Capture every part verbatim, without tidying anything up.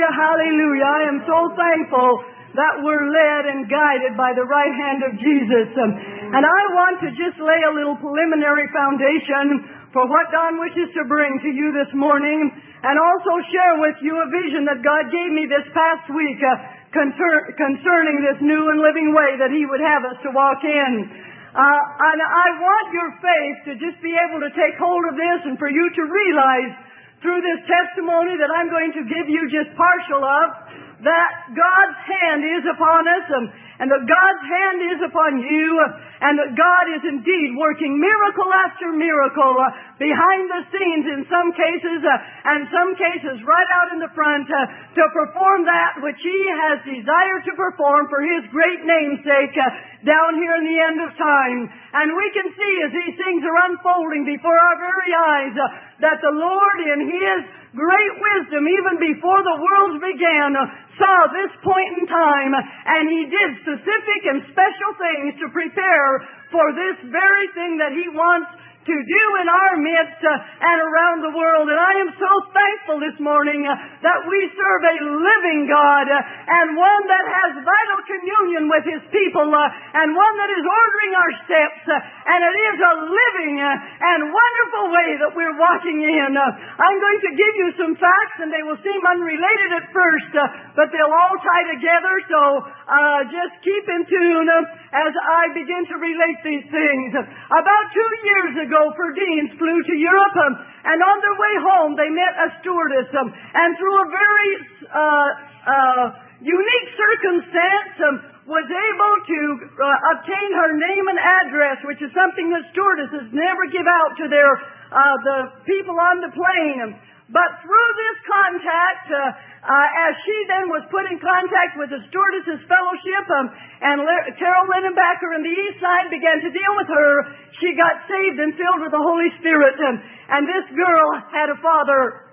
Hallelujah, hallelujah. I am so thankful that we're led and guided by the right hand of Jesus. Um, and I want to just lay a little preliminary foundation for what Don wishes to bring to you this morning, and also share with you a vision that God gave me this past week uh, concern, concerning this new and living way that He would have us to walk in. Uh, and I want your faith to just be able to take hold of this, and for you to realize through this testimony that I'm going to give you just partial of, that God's hand is upon us, and, and that God's hand is upon you, and that God is indeed working miracle after miracle uh, behind the scenes in some cases, uh, and some cases right out in the front, uh, to perform that which He has desired to perform for His great name's sake uh, down here in the end of time. And we can see as these things are unfolding before our very eyes uh, that the Lord in His great wisdom, even before the worlds began, uh, saw this point in time, and He did specific and special things to prepare for this very thing that He wants to do in our midst uh, and around the world. And I am so thankful this morning uh, that we serve a living God, uh, and one that has vital communion with His people, uh, and one that is ordering our steps, uh, and it is a living uh, and wonderful way that we're walking in. Uh, I'm going to give you some facts, and they will seem unrelated at first, uh, but they'll all tie together, so uh, just keep in tune uh, as I begin to relate these things. About two years ago, Perdines flew to Europe, um, and on their way home they met a stewardess, um, and through a very uh, uh, unique circumstance um, was able to uh, obtain her name and address, which is something that stewardesses never give out to their uh, the people on the plane. But through this contact, uh, uh, as she then was put in contact with the Stewardesses Fellowship, um, and Le- Carol Lindenbacker and the East Side began to deal with her, she got saved and filled with the Holy Spirit. Um, and this girl had a father.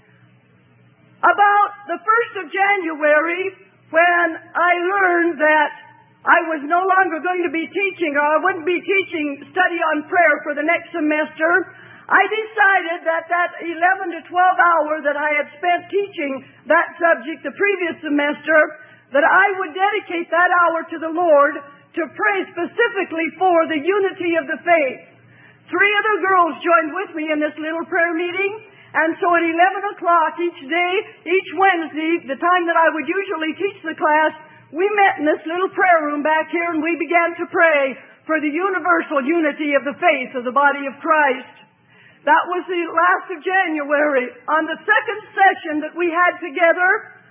About the first of January, when I learned that I was no longer going to be teaching, or I wouldn't be teaching study on prayer for the next semester, I decided that that eleven to twelve hours that I had spent teaching that subject the previous semester, that I would dedicate that hour to the Lord to pray specifically for the unity of the faith. Three other girls joined with me in this little prayer meeting, and so at eleven o'clock each day, each Wednesday, the time that I would usually teach the class, we met in this little prayer room back here, and we began to pray for the universal unity of the faith of the body of Christ. That was the last of January. On the second session that we had together,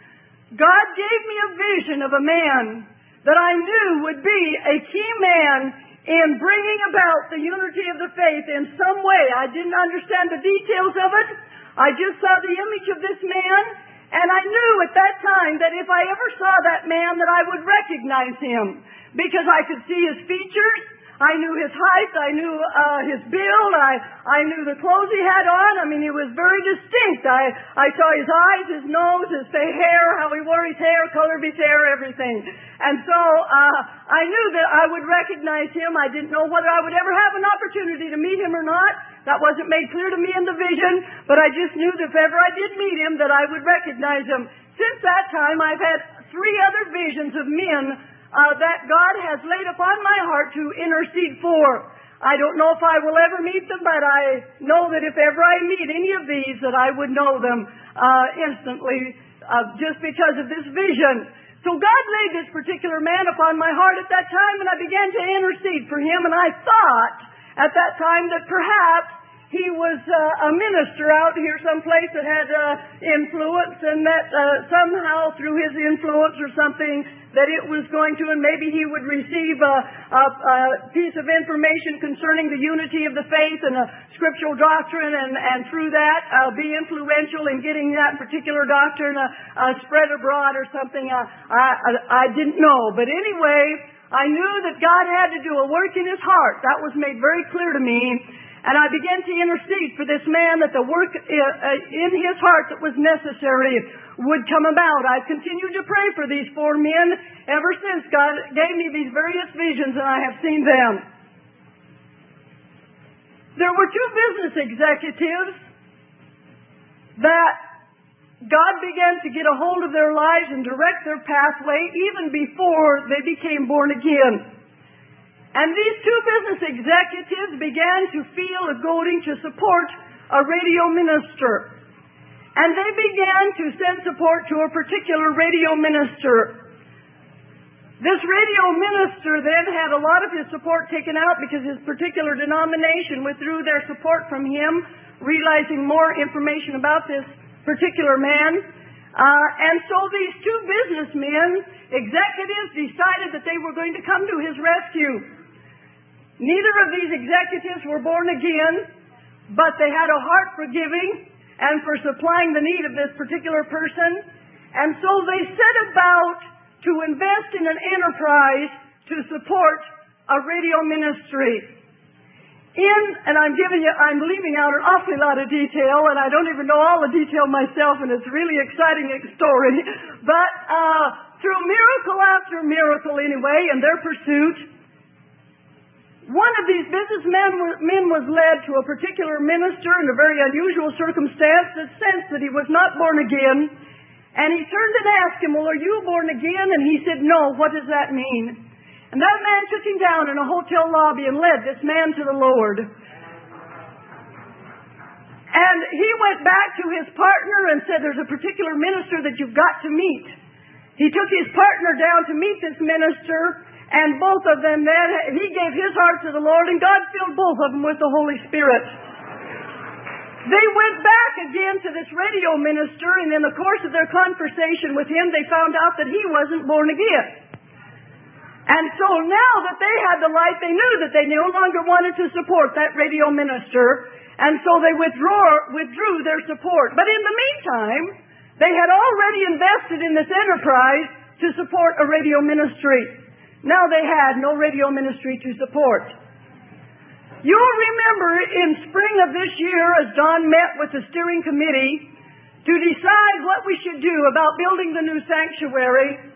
God gave me a vision of a man that I knew would be a key man in bringing about the unity of the faith in some way. I didn't understand the details of it. I just saw the image of this man, and I knew at that time that if I ever saw that man, that I would recognize him, because I could see his features. I knew his height, I knew uh, his build, I, I knew the clothes he had on. I mean, he was very distinct. I, I saw his eyes, his nose, his hair, how he wore his hair, color of his hair, everything. And so uh, I knew that I would recognize him. I didn't know whether I would ever have an opportunity to meet him or not. That wasn't made clear to me in the vision, but I just knew that if ever I did meet him, that I would recognize him. Since that time, I've had three other visions of men Uh, that God has laid upon my heart to intercede for. I don't know if I will ever meet them, but I know that if ever I meet any of these, that I would know them uh, instantly, uh, just because of this vision. So God laid this particular man upon my heart at that time, and I began to intercede for him, and I thought at that time that perhaps he was uh, a minister out here someplace that had uh, influence, and that uh, somehow through his influence or something that it was going to, and maybe he would receive a, a, a piece of information concerning the unity of the faith and a scriptural doctrine, and, and through that uh, be influential in getting that particular doctrine uh, uh, spread abroad or something. Uh, I, I, I didn't know. But anyway, I knew that God had to do a work in his heart. That was made very clear to me. And I began to intercede for this man, that the work in his heart that was necessary would come about. I've continued to pray for these four men ever since God gave me these various visions, and I have seen them. There were two business executives that God began to get a hold of their lives and direct their pathway even before they became born again. And these two business executives began to feel a goading to support a radio minister. And they began to send support to a particular radio minister. This radio minister then had a lot of his support taken out because his particular denomination withdrew their support from him, realizing more information about this particular man. Uh, and so these two businessmen, executives, decided that they were going to come to his rescue. Neither of these executives were born again, but they had a heart for giving and for supplying the need of this particular person. And so they set about to invest in an enterprise to support a radio ministry. In, and I'm giving you, I'm leaving out an awfully lot of detail, and I don't even know all the detail myself, and it's a really exciting story. But uh, through miracle after miracle, anyway, in their pursuit, one of these businessmen men was led to a particular minister in a very unusual circumstance that sensed that he was not born again. And he turned and asked him, well, are you born again? And he said, no. What does that mean? And that man took him down in a hotel lobby and led this man to the Lord. And he went back to his partner and said, there's a particular minister that you've got to meet. He took his partner down to meet this minister, and both of them then, he gave his heart to the Lord, and God filled both of them with the Holy Spirit. They went back again to this radio minister, and in the course of their conversation with him, they found out that he wasn't born again. And so now that they had the light, they knew that they no longer wanted to support that radio minister, and so they withdrew, withdrew their support. But in the meantime, they had already invested in this enterprise to support a radio ministry. Now they had no radio ministry to support. You'll remember in spring of this year, as Don met with the steering committee to decide what we should do about building the new sanctuary,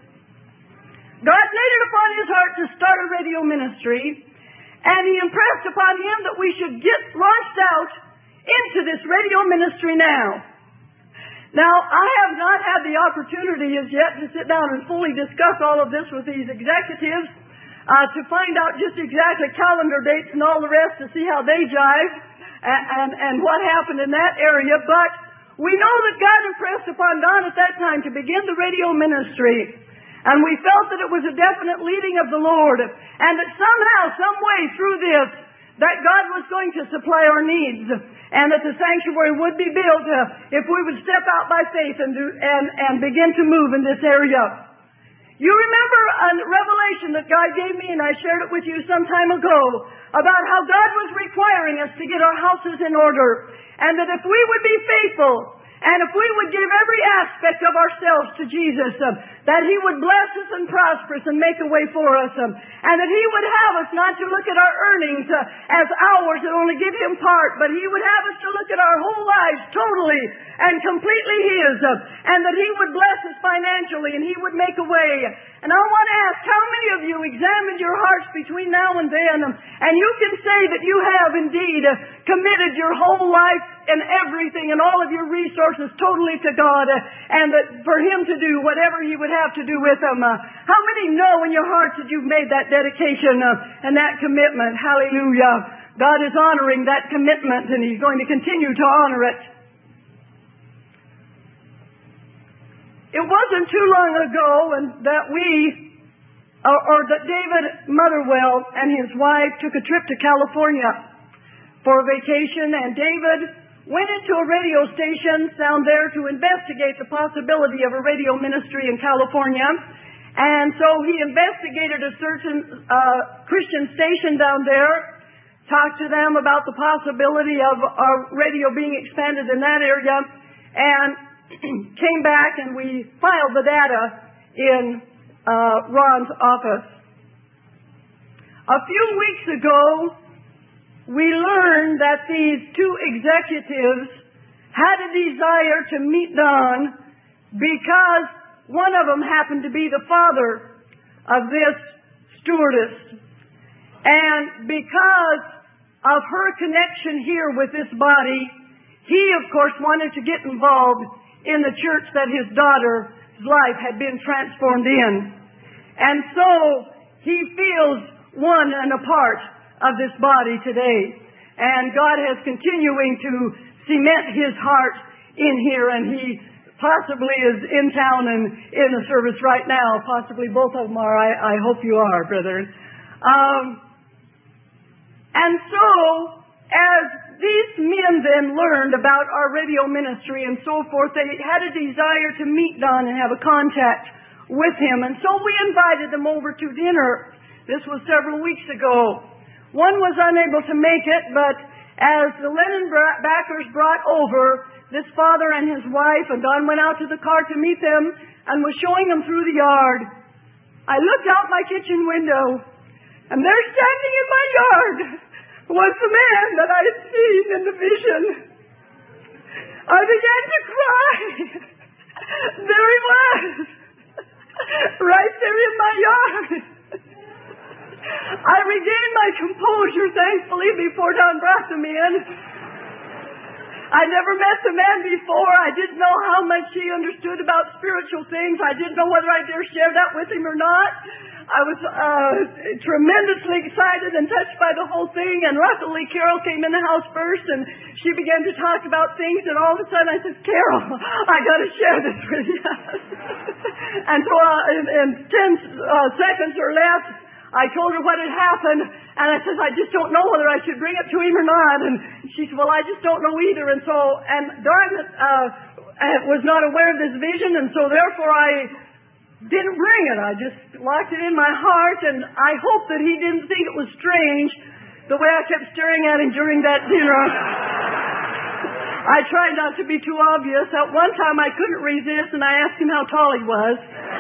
God laid it upon his heart to start a radio ministry, and he impressed upon him that we should get launched out into this radio ministry now. Now, I have not had the opportunity as yet to sit down and fully discuss all of this with these executives, uh, to find out just exactly calendar dates and all the rest to see how they jive and, and, and what happened in that area. But we know that God impressed upon Don at that time to begin the radio ministry. And we felt that it was a definite leading of the Lord, and that somehow, some way through this, that God was going to supply our needs, and that the sanctuary would be built uh, if we would step out by faith and, do, and, and begin to move in this area. You remember a revelation that God gave me, and I shared it with you some time ago, about how God was requiring us to get our houses in order, and that if we would be faithful, and if we would give every aspect of ourselves to Jesus, um, that he would bless us and prosper us and make a way for us, um, and that he would have us not to look at our earnings uh, as ours and only give him part, but he would have us to look at our whole lives totally and completely his, uh, and that he would bless us financially and he would make a way. And I want to ask, how many of you examined your hearts between now and then, um, and you can say that you have indeed uh, committed your whole life and everything and all of your resources totally to God, uh, and that for him to do whatever he would have to do with them? Uh, how many know in your hearts that you've made that dedication uh, and that commitment? Hallelujah. God is honoring that commitment, and he's going to continue to honor it. It wasn't too long ago and that we, or, or that David Motherwell and his wife took a trip to California for a vacation, and David went into a radio station down there to investigate the possibility of a radio ministry in California. And so he investigated a certain uh, Christian station down there, talked to them about the possibility of our radio being expanded in that area, and came back and we filed the data in uh, Ron's office. A few weeks ago, we learned that these two executives had a desire to meet Don because one of them happened to be the father of this stewardess. And because of her connection here with this body, he, of course, wanted to get involved in the church that his daughter's life had been transformed in. And so he feels one and a part of this body today. And God is continuing to cement his heart in here, and he possibly is in town and in the service right now. Possibly both of them are. I, I hope you are, brethren. Um, and so, as these men then learned about our radio ministry and so forth, they had a desire to meet Don and have a contact with him. And so we invited them over to dinner. This was several weeks ago. One was unable to make it, but as the Lennon backers brought over this father and his wife, and Don went out to the car to meet them and was showing them through the yard, I looked out my kitchen window, and there standing in my yard was the man that I had seen in the vision. I began to cry. There he was, right there in my yard. I regained my composure, thankfully, before Don brought them in. I never met the man before. I didn't know how much he understood about spiritual things. I didn't know whether I dare share that with him or not. I was uh, tremendously excited and touched by the whole thing. And luckily, Carol came in the house first, and she began to talk about things. And all of a sudden, I said, Carol, I got to share this with you. And so uh, in, in ten uh, seconds or less, I told her what had happened, and I said, I just don't know whether I should bring it to him or not. And she said, well, I just don't know either. And so, and Darn uh, was not aware of this vision, and so therefore I didn't bring it. I just locked it in my heart, and I hope that he didn't think it was strange the way I kept staring at him during that dinner. I tried not to be too obvious. At one time I couldn't resist, and I asked him how tall he was.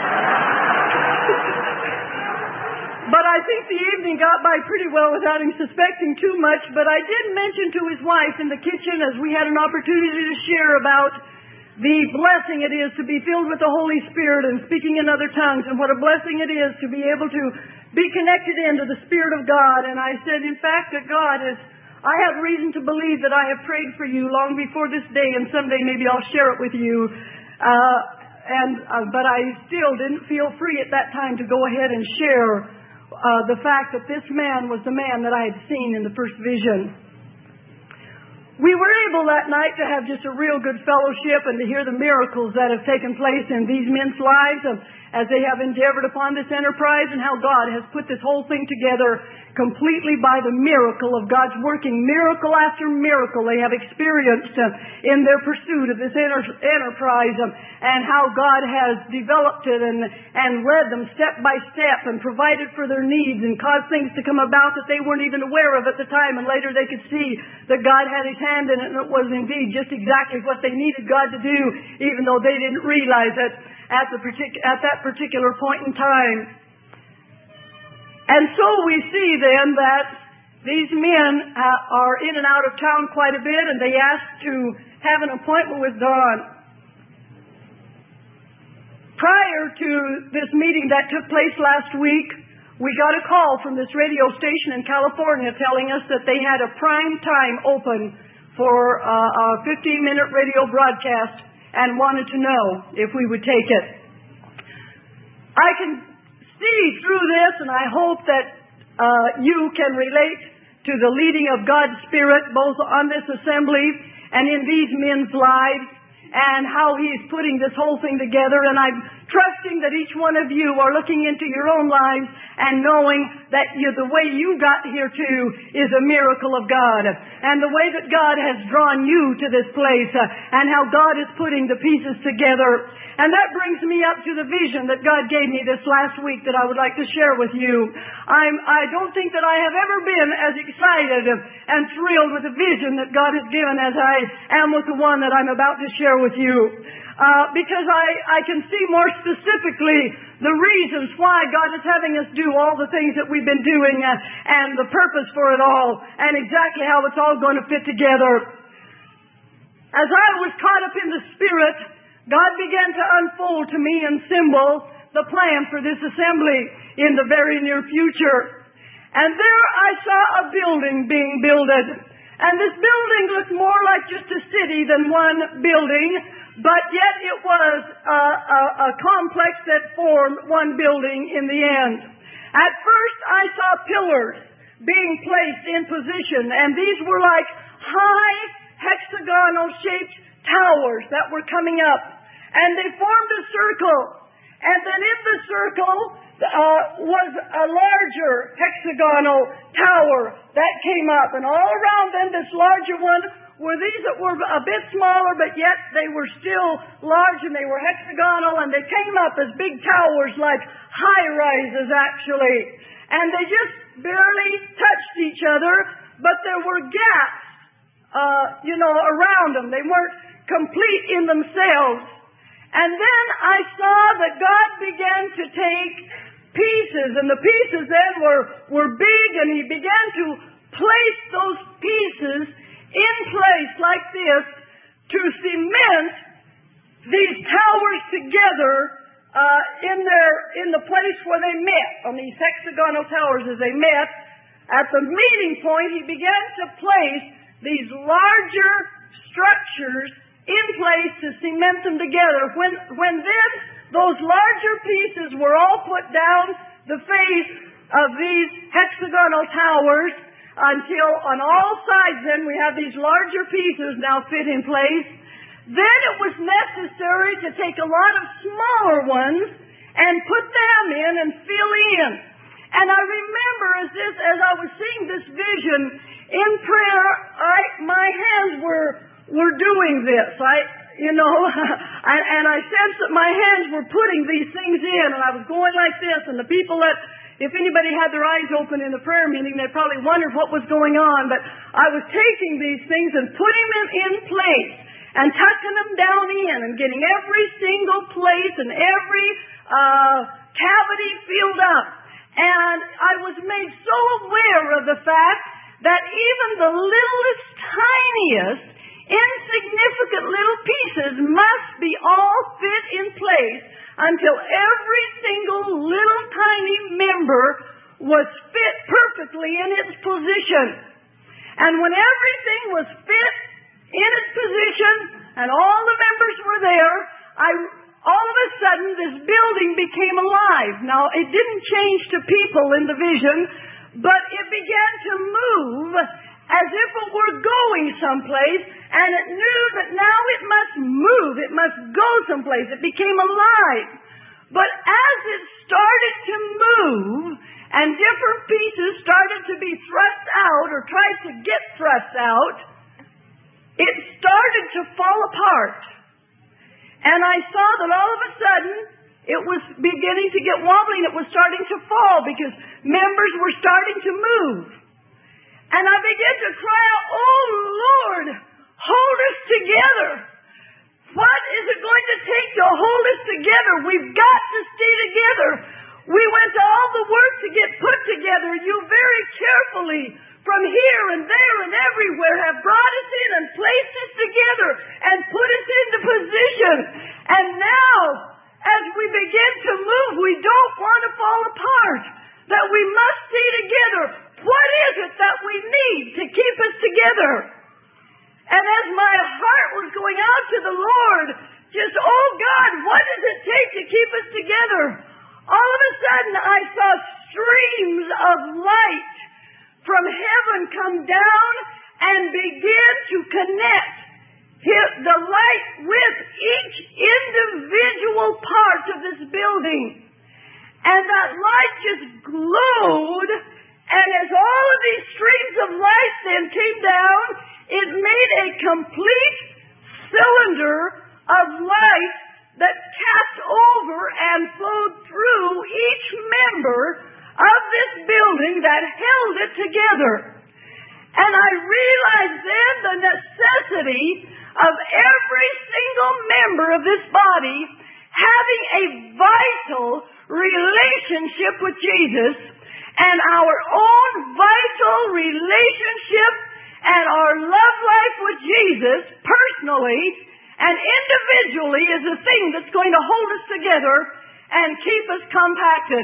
But I think the evening got by pretty well without him suspecting too much. But I did mention to his wife in the kitchen, as we had an opportunity to share about the blessing it is to be filled with the Holy Spirit and speaking in other tongues, and what a blessing it is to be able to be connected into the Spirit of God. And I said, in fact, that God has, I have reason to believe that I have prayed for you long before this day, and someday maybe I'll share it with you. Uh, and uh, but I still didn't feel free at that time to go ahead and share Uh, the fact that this man was the man that I had seen in the first vision. We were able that night to have just a real good fellowship and to hear the miracles that have taken place in these men's lives as they have endeavored upon this enterprise, and how God has put this whole thing together completely by the miracle of God's working. Miracle after miracle they have experienced uh, in their pursuit of this enter- enterprise um, and how God has developed it and, and led them step by step and provided for their needs and caused things to come about that they weren't even aware of at the time, and later they could see that God had His hand in it, and it was indeed just exactly what they needed God to do, even though they didn't realize it at the partic- at that particular point in time. And so we see then that these men uh, are in and out of town quite a bit, and they asked to have an appointment with Don. Prior to this meeting that took place last week, we got a call from this radio station in California telling us that they had a prime time open for uh, a fifteen-minute radio broadcast and wanted to know if we would take it. I can see through this, and I hope that uh, you can relate to the leading of God's Spirit both on this assembly and in these men's lives, and how He's putting this whole thing together. And I'm trusting that each one of you are looking into your own lives and knowing that you, the way you got here too is a miracle of God, and the way that God has drawn you to this place, uh, and how God is putting the pieces together. And that brings me up to the vision that God gave me this last week that I would like to share with you. I'm, I don't think that I have ever been as excited and thrilled with the vision that God has given as I am with the one that I'm about to share with you. Uh, because I, I can see more specifically the reasons why God is having us do all the things that we've been doing, uh, and the purpose for it all, and exactly how it's all going to fit together. As I was caught up in the Spirit, God began to unfold to me in symbol the plan for this assembly in the very near future. And there I saw a building being builded. And this building looked more like just a city than one building, but yet it was a, a, a complex that formed one building in the end. At first I saw pillars being placed in position, and these were like high hexagonal shaped towers that were coming up, and they formed a circle, and then in the circle uh, was a larger hexagonal tower that came up, and all around them this larger one were these that were a bit smaller, but yet they were still large, and they were hexagonal, and they came up as big towers, like high-rises, actually. And they just barely touched each other, but there were gaps, uh, you know, around them. They weren't complete in themselves. And then I saw that God began to take pieces, and the pieces then were, were big, and He began to place those pieces in place like this to cement these towers together uh, in their in the place where they met, on these hexagonal towers as they met. At the meeting point, He began to place these larger structures in place to cement them together. When, when then those larger pieces were all put down the face of these hexagonal towers, until on all sides then we have these larger pieces now fit in place, then it was necessary to take a lot of smaller ones and put them in and fill in. And I remember as this, as I was seeing this vision in prayer, I, my hands were were doing this. I, you know, and, and I sensed that my hands were putting these things in, and I was going like this, and the people that, if anybody had their eyes open in the prayer meeting, they probably wondered what was going on. But I was taking these things and putting them in place and tucking them down in and getting every single place and every uh, cavity filled up. And I was made so aware of the fact that even the littlest, tiniest, insignificant little pieces must be all fit in place until every single little tiny member was fit perfectly in its position. And when everything was fit in its position and all the members were there, I, all of a sudden this building became alive. Now, it didn't change to people in the vision, but it began to move as if it were going someplace, and it knew that now it must move, it must go someplace. It became alive. But as it started to move, and different pieces started to be thrust out, or tried to get thrust out, it started to fall apart. And I saw that all of a sudden, it was beginning to get wobbly, and it was starting to fall, because members were starting to move. And I began to cry out, "Oh Lord, hold us together. What is it going to take to hold us together? We've got to stay together. We went to all the work to get put together. You very carefully, from here and there and everywhere, have brought us in and placed us together and put us into position. And now, as we begin to move, we don't want to fall apart. That we must stay together. What is it that we need to keep us together?" And as my heart was going out to the Lord, just, "Oh God, what does it take to keep us together?" All of a sudden I saw streams of light from heaven come down and begin to connect the light with each individual part of this building. And that light just glowed, and as all of these streams of light then came down, it made a complete cylinder of light that cast over and flowed through each member of this building that held it together. And I realized then the necessity of every single member of this body having a vital relationship with Jesus, and our own vital relationship and our love life with Jesus personally and individually is the thing that's going to hold us together and keep us compacted.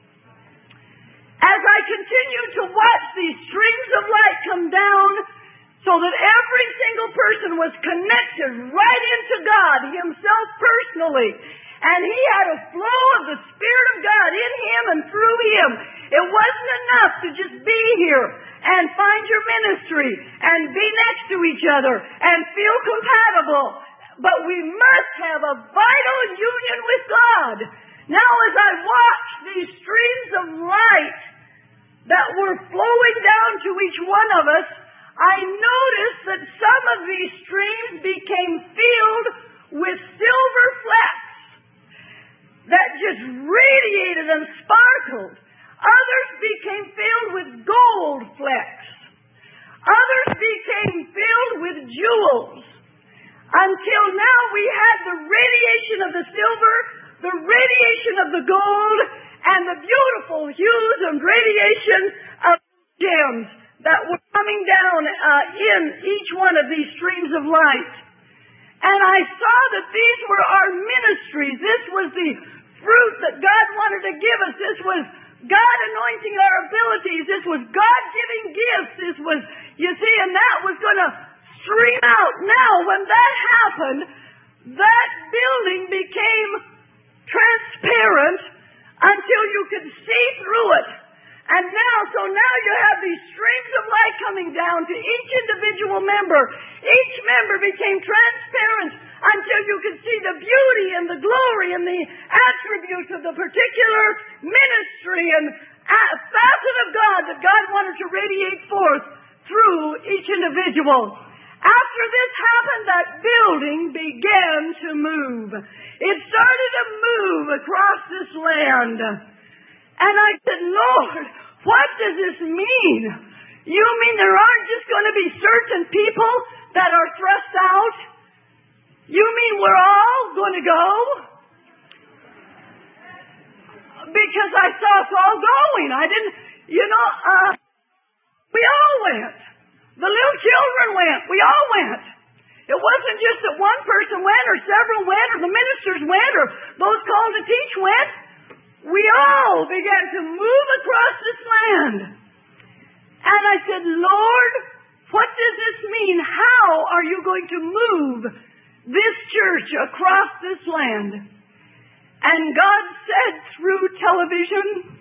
As I continue to watch these streams of light come down, so that every single person was connected right into God Himself personally. And he had a flow of the Spirit of God in him and through him. It wasn't enough to just be here and find your ministry and be next to each other and feel compatible. But we must have a vital union with God. Now as I watched these streams of light that were flowing down to each one of us, I noticed that some of these streams became filled with silver flecks that just radiated and sparkled. Others became filled with gold flecks. Others became filled with jewels. Until now we had the radiation of the silver, the radiation of the gold, and the beautiful hues and radiation of gems that were coming down uh, in each one of these streams of light. And I saw that these were our ministries. This was the fruit that God wanted to give us. This was God anointing our abilities. This was God giving gifts. This was, you see, and that was going to stream out. Now, when that happened, that building became transparent until you could see through it. And now, so now you have these streams of light coming down to each individual member. Each member became transparent until you could see the beauty and the glory and the attributes of the particular ministry and facet of God that God wanted to radiate forth through each individual. After this happened, that building began to move. It started to move across this land. And I said, Lord, what does this mean? You mean there aren't just going to be certain people that are thrust out? You mean we're all going to go? Because I saw us all going. I didn't, you know, uh, we all went. The little children went. We all went. It wasn't just that one person went or several went or the ministers went or those called to teach went. We all began to move across this land. And I said, Lord, what does this mean? How are you going to move this church across this land? And God said through television,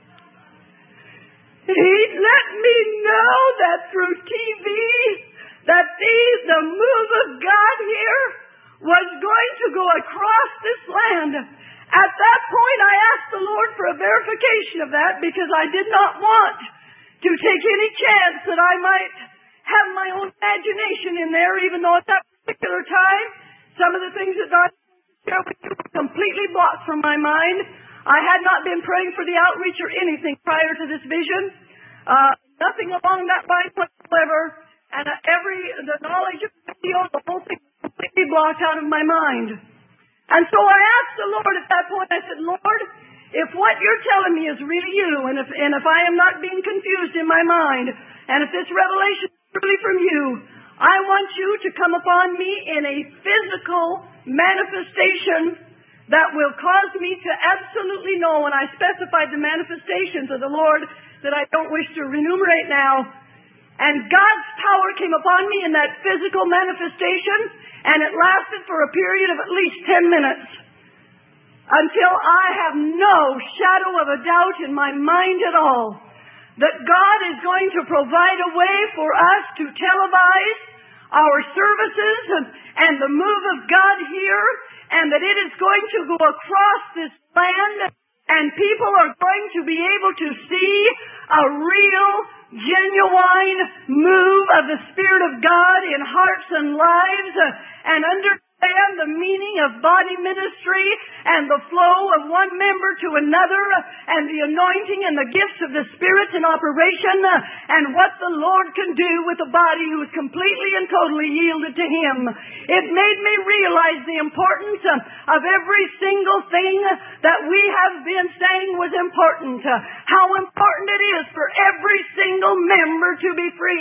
He let me know that through T V, that these, the move of God here was going to go across this land. At that point, I asked the Lord for a verification of that because I did not want to take any chance that I might have my own imagination in there, even though at that particular time, some of the things that God shared with you were completely blocked from my mind. I had not been praying for the outreach or anything prior to this vision. Uh, nothing along that line whatsoever. And uh, every, the knowledge of the video, the whole thing was completely blocked out of my mind. And so I asked the Lord at that point, I said, Lord, if what you're telling me is really you, and if, and if I am not being confused in my mind, and if this revelation is really from you, I want you to come upon me in a physical manifestation that will cause me to absolutely know, and I specified the manifestations of the Lord that I don't wish to enumerate now. And God's power came upon me in that physical manifestation, and it lasted for a period of at least ten minutes until I have no shadow of a doubt in my mind at all that God is going to provide a way for us to televise our services and, and the move of God here, and that it is going to go across this land, and people are going to be able to see a real, genuine move of the Spirit of God in hearts and lives, uh, and understand the meaning of body ministry and the flow of one member to another, uh, and the anointing and the gifts of the Spirit in operation, uh, and what the Lord can do with a body who is completely and totally yielded to Him. It made me realize the importance uh, of every single thing that we have been saying was important. Uh, how important it is for every single member to be free.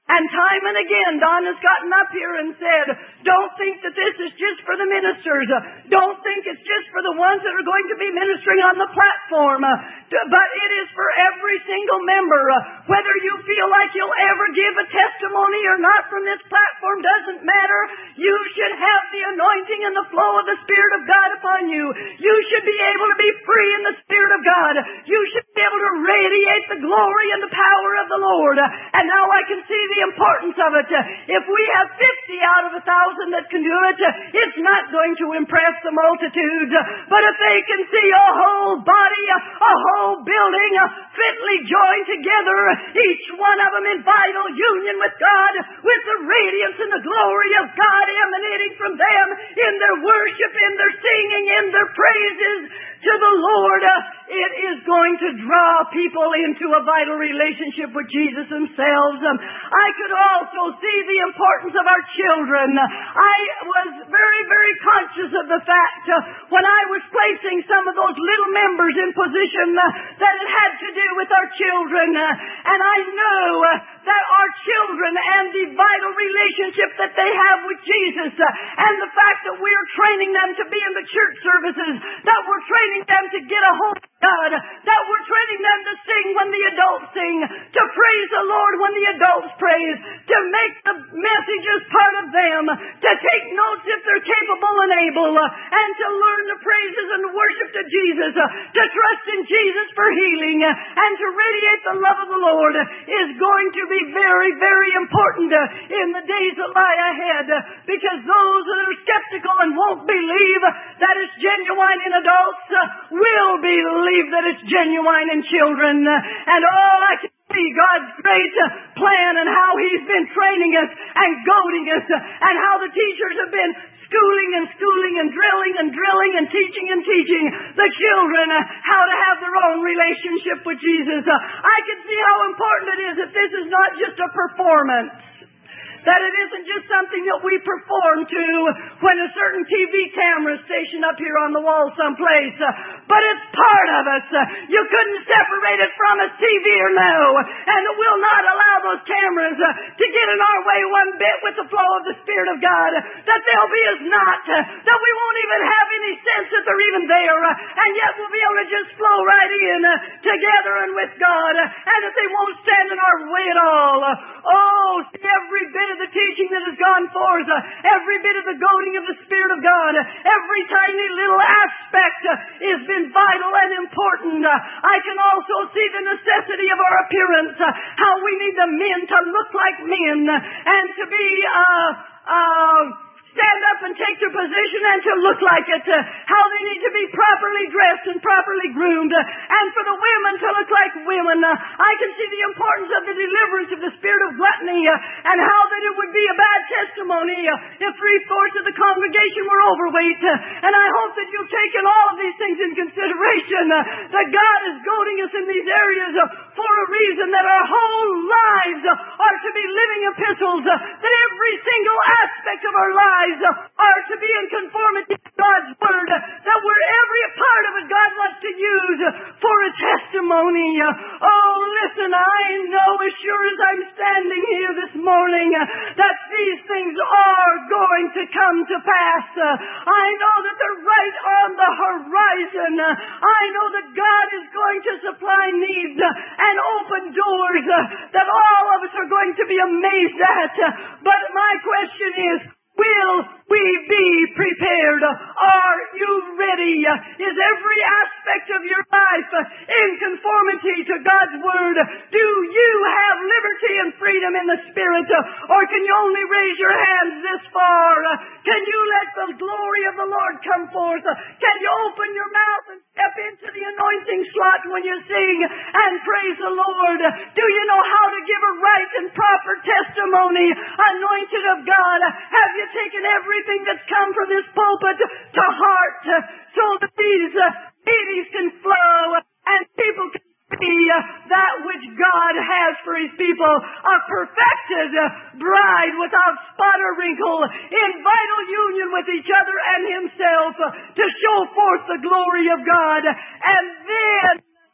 And time and again, Don has gotten up here and said, don't think that this is just for the ministers. Don't think it's just for the ones that are going to be ministering on the platform. But it is for every single member. Whether you feel like you'll ever give a testimony or not from this platform doesn't matter. You should have the anointing and the flow of the Spirit of God upon you. You should be able to be free in the Spirit of God. You should be able to radiate the glory and the power of the Lord. And now I can see the importance of it. If we have fifty out of a thousand that can do it, it's not going to impress the multitudes. But if they can see a whole body, a whole building fitly joined together, each one of them in vital union with God, with the radiance and the glory of God emanating from them in their worship, in their singing, in their praises to the Lord, it is going to draw people into a vital relationship with Jesus themselves. Um, I could also see the importance of our children. I was very, very conscious of the fact uh, when I was placing some of those little members in position uh, that it had to do with our children. Uh, and I know uh, that our children and the vital relationship that they have with Jesus uh, and the fact that we're training them to be in the church services, that we're training them to get a hold of God, that we're training them to sing when the adults sing, to praise the Lord when the adults praise, to make the messages part of them, to take notes if they're capable and able, and to learn the praises and worship to Jesus, to trust in Jesus for healing, and to radiate the love of the Lord is going to be very, very important in the days that lie ahead, because those that are skeptical and won't believe that it's genuine in adults will believe that it's genuine in children. And oh, I can see God's great plan and how He's been training us and goading us, and how the teachers have been schooling and schooling and drilling and drilling and teaching and teaching the children how to have their own relationship with Jesus. I can see how important it is that this is not just a performance, that it isn't just something that we perform to when a certain T V camera is stationed up here on the wall someplace, but it's part of us. You couldn't separate it from us, T V or no, and we'll not allow those cameras to get in our way one bit with the flow of the Spirit of God, that they'll be as naught, that we won't even have any sense that they're even there, and yet we'll be able to just flow right in together and with God, and that they won't stand in our way at all. Oh, see, every bit of the teaching that has gone forth, every bit of the goading of the Spirit of God, every tiny little aspect has been vital and important. I can also see the necessity of our appearance, how we need the men to look like men and to be uh, uh, stand up and take their position and to look like it, uh, how they need to be properly dressed and properly groomed, uh, and for the women to look like women. Uh, I can see the importance of the deliverance of the spirit of gluttony, uh, and how that it would be a bad testimony uh, if three-fourths of the congregation were overweight. Uh, and I hope that you've taken all of these things in consideration, uh, that God is goading us in these areas uh, for a reason, that our whole lives uh, are to be living epistles, uh, that every single aspect of our lives are to be in conformity to God's Word, that we're every part of it God wants to use for a testimony. Oh, listen, I know as sure as I'm standing here this morning that these things are going to come to pass. I know that they're right on the horizon. I know that God is going to supply needs and open doors that all of us are going to be amazed at. But my question is, will we be prepared? Are you ready? Is every aspect of your life in conformity to God's Word? Do you have liberty and freedom in the Spirit? Or can you only raise your hands this far? Can you let the glory of the Lord come forth? Can you open your mouth and step into the anointing slot when you sing and praise the Lord? Do you know how to give a right and proper testimony, anointed of God? Have you taken everything that's come from this pulpit to heart so that these uh, meetings can flow and people can see uh, that which God has for His people, a perfected uh, bride without spot or wrinkle, in vital union with each other and Himself, uh, to show forth the glory of God. And then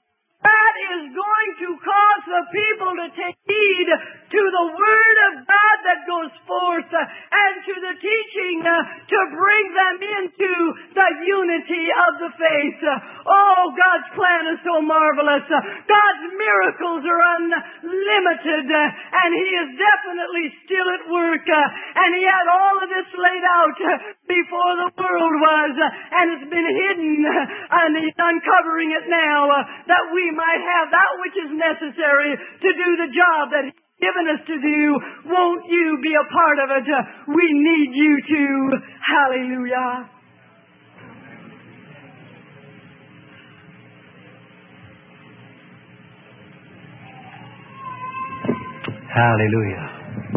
that is going to cause the people to take heed to the Word of God that goes forth uh, and to the teaching uh, to bring them into the unity of the faith. Uh, oh, God's plan is so marvelous. Uh, God's miracles are unlimited, uh, and He is definitely still at work. Uh, and He had all of this laid out uh, before the world was, uh, and it's been hidden, uh, and He's uncovering it now uh, that we might have that which is necessary to do the job that He's given us to do. Won't you be a part of it? Uh, we need you to. Hallelujah. Hallelujah.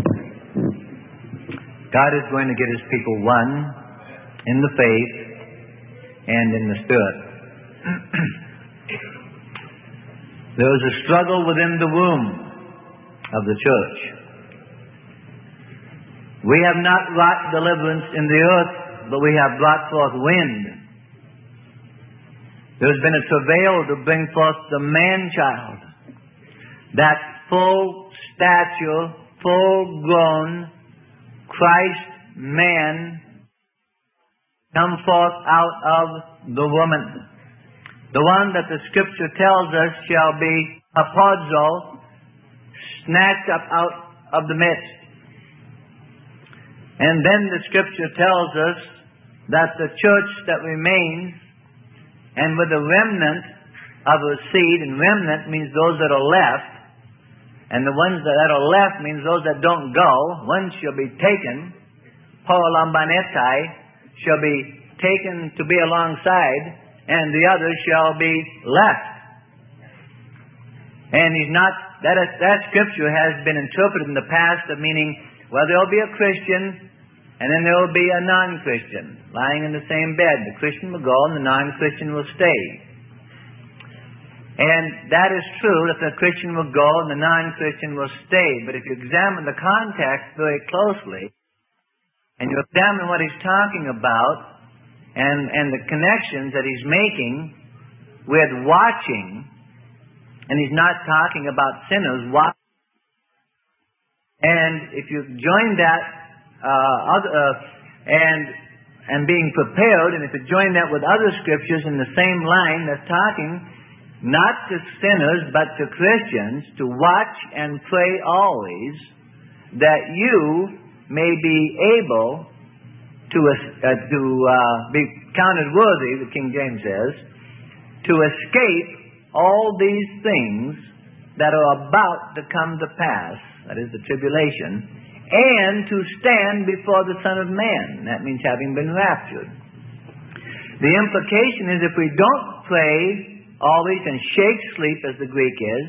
God is going to get His people one in the faith and in the Spirit. There was a struggle within the womb of the church. We have not wrought deliverance in the earth, but we have brought forth wind. There has been a travail to bring forth the man-child, that full stature, full-grown Christ man come forth out of the woman. The one that the Scripture tells us shall be hapazo, snatched up out of the midst. And then the Scripture tells us that the church that remains, and with the remnant of a seed, and remnant means those that are left, and the ones that are left means those that don't go, one shall be taken, paralambanetai, shall be taken to be alongside, and the other shall be left. And he's not, that, is, that scripture has been interpreted in the past of meaning, well, there'll be a Christian, and then there'll be a non-Christian lying in the same bed. The Christian will go, and the non-Christian will stay. And that is true, that the Christian will go, and the non-Christian will stay. But if you examine the context very closely, and you examine what he's talking about, and, and the connections that he's making with watching, and he's not talking about sinners watching. And if you join that uh, other, uh, and and being prepared, and if you join that with other scriptures in the same line that's talking not to sinners but to Christians, to watch and pray always, that you may be able to uh, to uh, be counted worthy, the King James says, to escape all these things that are about to come to pass, that is the tribulation, and to stand before the Son of Man. That means having been raptured. The implication is if we don't pray always and shake sleep, as the Greek is,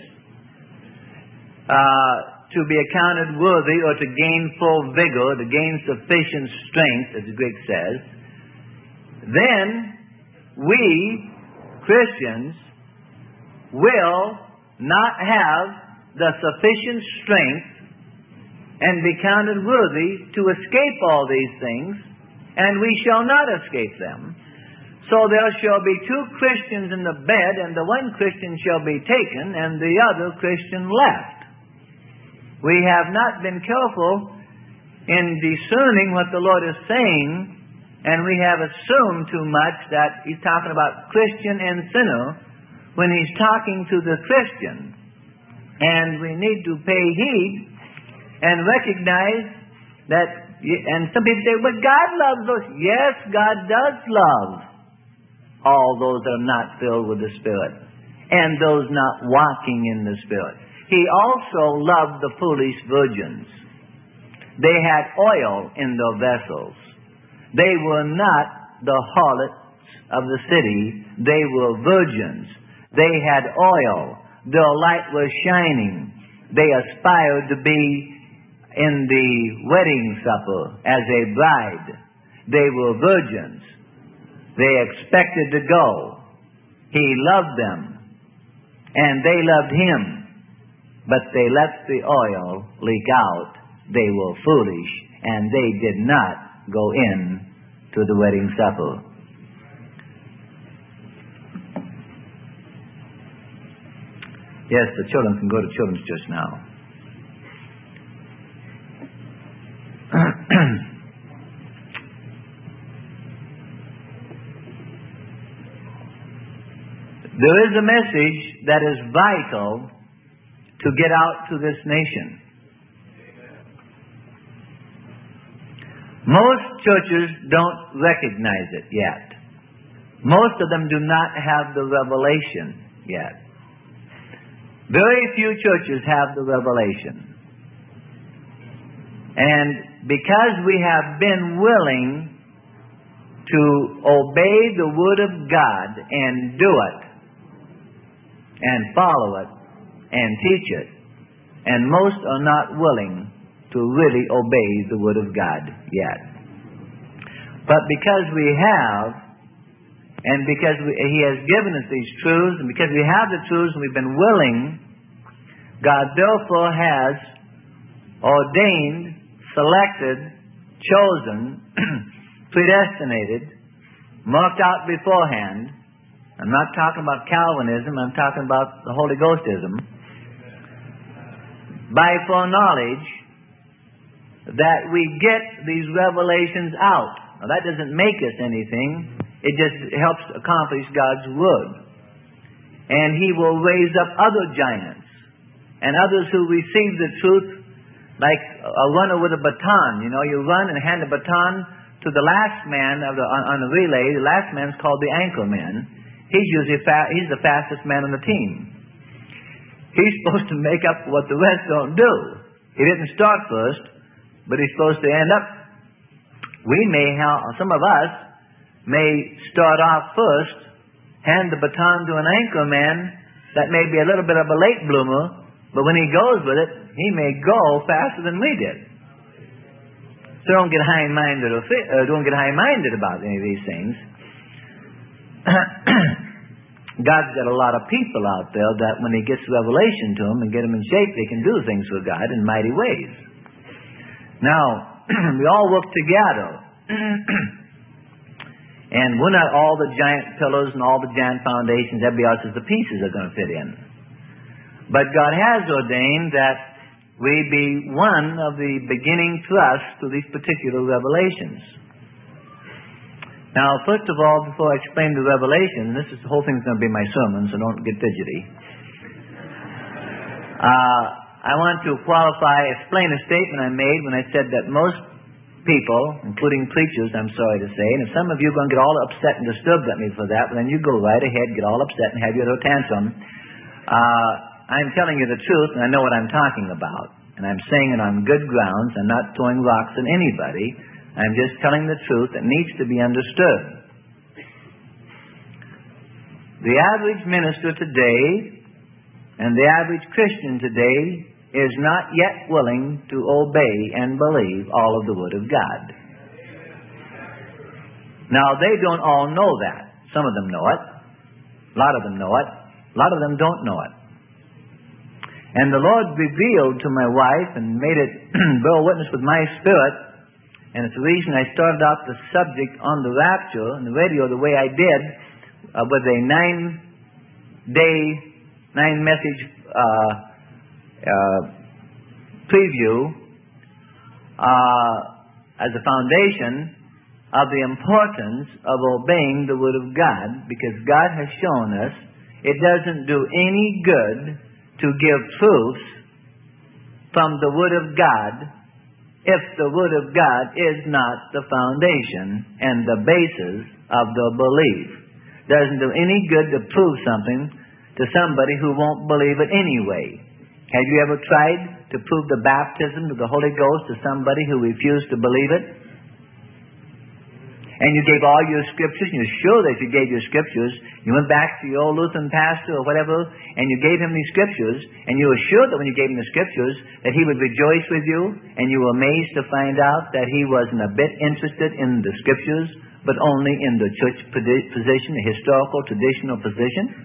uh, to be accounted worthy or to gain full vigor, to gain sufficient strength, as the Greek says, then we, Christians, will not have the sufficient strength and be counted worthy to escape all these things, and we shall not escape them. So there shall be two Christians in the bed, and the one Christian shall be taken, and the other Christian left. We have not been careful in discerning what the Lord is saying, and we have assumed too much that He's talking about Christian and sinner when He's talking to the Christian. And we need to pay heed and recognize that, and some people say, but God loves us. Yes, God does love all those that are not filled with the Spirit and those not walking in the Spirit. He also loved the foolish virgins. They had oil in their vessels. They were not the harlots of the city. They were virgins. They had oil. Their light was shining. They aspired to be in the wedding supper as a bride. They were virgins. They expected to go. He loved them, and they loved Him. But they let the oil leak out. They were foolish, and they did not go in to the wedding supper. Yes, the children can go to children's church now. There is a message that is vital to get out to this nation. Most churches don't recognize it yet. Most of them do not have the revelation yet. Very few churches have the revelation. And because we have been willing to obey the Word of God and do it, and follow it, and teach it, and most are not willing to really obey the Word of God yet. But because we have, and because we, He has given us these truths, and because we have the truths and we've been willing, God therefore has ordained, selected, chosen, predestinated, marked out beforehand. I'm not talking about Calvinism, I'm talking about the Holy Ghostism. By foreknowledge, that we get these revelations out. Now that doesn't make us anything, it just helps accomplish God's Word. And He will raise up other giants, and others who receive the truth, like a runner with a baton. You know, you run and hand the baton to the last man of the, on, on the relay. The last man's called the anchor man. He's usually fa- he's the fastest man on the team. He's supposed to make up what the rest don't do. He didn't start first, but he's supposed to end up. We may have, some of us may start off first, hand the baton to an anchor man that may be a little bit of a late bloomer, but when he goes with it, he may go faster than we did. So don't get high-minded or uh, don't get high-minded about any of these things. God's got a lot of people out there that when He gets revelation to them and get them in shape, they can do things for God in mighty ways. Now, we all work together. And we're not all the giant pillars and all the giant foundations. Everybody else is the pieces are going to fit in. But God has ordained that we be one of the beginning thrusts to these particular revelations. Now, first of all, before I explain the revelation, this is the whole thing's going to be my sermon, so don't get fidgety. Uh, I want to qualify, explain a statement I made when I said that most people, including preachers, I'm sorry to say, and if some of you are going to get all upset and disturbed at me for that, well, then you go right ahead, get all upset and have your little tantrum. Uh, I'm telling you the truth, and I know what I'm talking about. And I'm saying it on good grounds. I'm not throwing rocks at anybody. I'm just telling the truth that needs to be understood. The average minister today and the average Christian today is not yet willing to obey and believe all of the Word of God. Now, they don't all know that. Some of them know it. A lot of them know it. A lot of them don't know it. And the Lord revealed to my wife and made it bear witness with my spirit. And it's the reason I started out the subject on the rapture on the radio the way I did, uh, with a nine-day, nine-message uh, uh, preview uh, as a foundation of the importance of obeying the Word of God, because God has shown us it doesn't do any good to give truths from the Word of God if the Word of God is not the foundation and the basis of the belief. Doesn't do any good to prove something to somebody who won't believe it anyway. Have you ever tried to prove the baptism of the Holy Ghost to somebody who refused to believe it? And you gave all your scriptures, and you're sure that you gave your scriptures. You went back to your old Lutheran pastor or whatever, and you gave him these scriptures, and you were sure that when you gave him the scriptures, that he would rejoice with you, and you were amazed to find out that he wasn't a bit interested in the scriptures, but only in the church position, the historical, traditional position.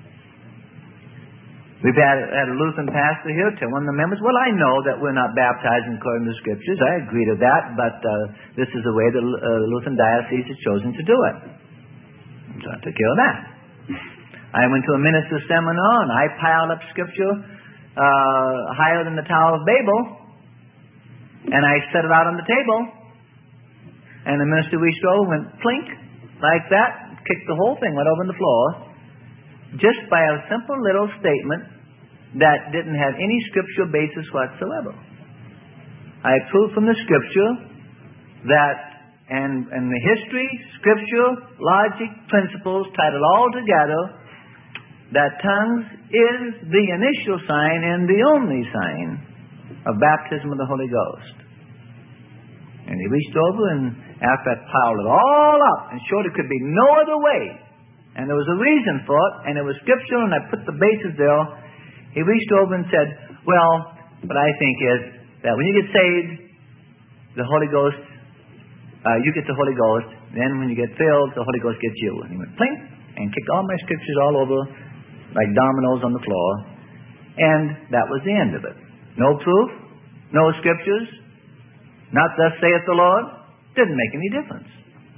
We've had, had a Lutheran pastor here tell one of the members, well, I know that we're not baptized according to the Scriptures. I agree to that, but uh, this is the way the uh, Lutheran diocese has chosen to do it. So I took care of that. I went to a minister's seminar and I piled up Scripture uh, higher than the Tower of Babel, and I set it out on the table, and the minister reached over and went plink, like that, kicked the whole thing, went over on the floor, just by a simple little statement that didn't have any scriptural basis whatsoever. I proved from the Scripture that, and, and the history, Scripture, logic, principles, tied it all together, that tongues is the initial sign and the only sign of baptism of the Holy Ghost. And he reached over and after I piled it all up and showed it could be no other way, and there was a reason for it, and it was scriptural, and I put the basis there, he reached over and said, well, what I think is that when you get saved, the Holy Ghost, uh, you get the Holy Ghost, then when you get filled, the Holy Ghost gets you. And he went plink and kicked all my scriptures all over like dominoes on the floor, and that was the end of it. No proof, no scriptures, not thus saith the Lord, didn't make any difference.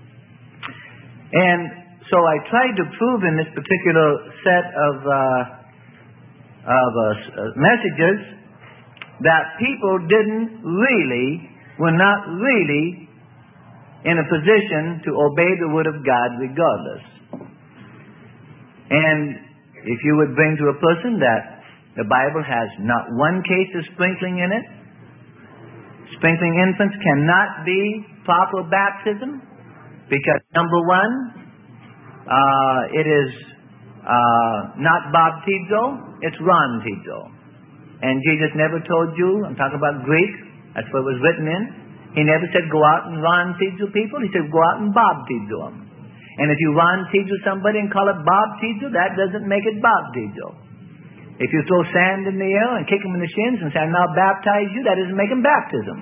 And so I tried to prove in this particular set of uh, of uh, messages that people didn't really, were not really in a position to obey the Word of God regardless. And if you would bring to a person that the Bible has not one case of sprinkling in it, sprinkling infants cannot be proper baptism because, number one, uh, it is uh, not baptizo, it's rantizo. And Jesus never told you, I'm talking about Greek, that's what it was written in, he never said go out and rantizo people, he said go out and baptizo them. And if you rantizo somebody and call it baptizo, that doesn't make it baptizo. If you throw sand in the air and kick them in the shins and say, I now baptize you, that doesn't make them baptism.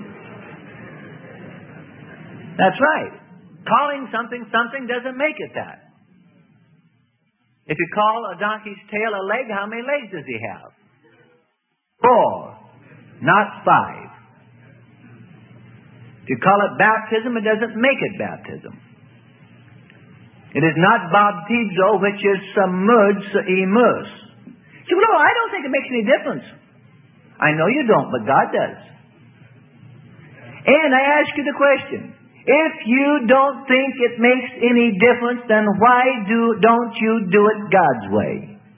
That's right. Calling something something doesn't make it that. If you call a donkey's tail a leg, how many legs does he have? Four, not five. If you call it baptism, it doesn't make it baptism. It is not baptizo, which is submerge, immerse. So, no, I don't think it makes any difference. I know you don't, but God does. And I ask you the question, if you don't think it makes any difference, then why do, don't you do it God's way?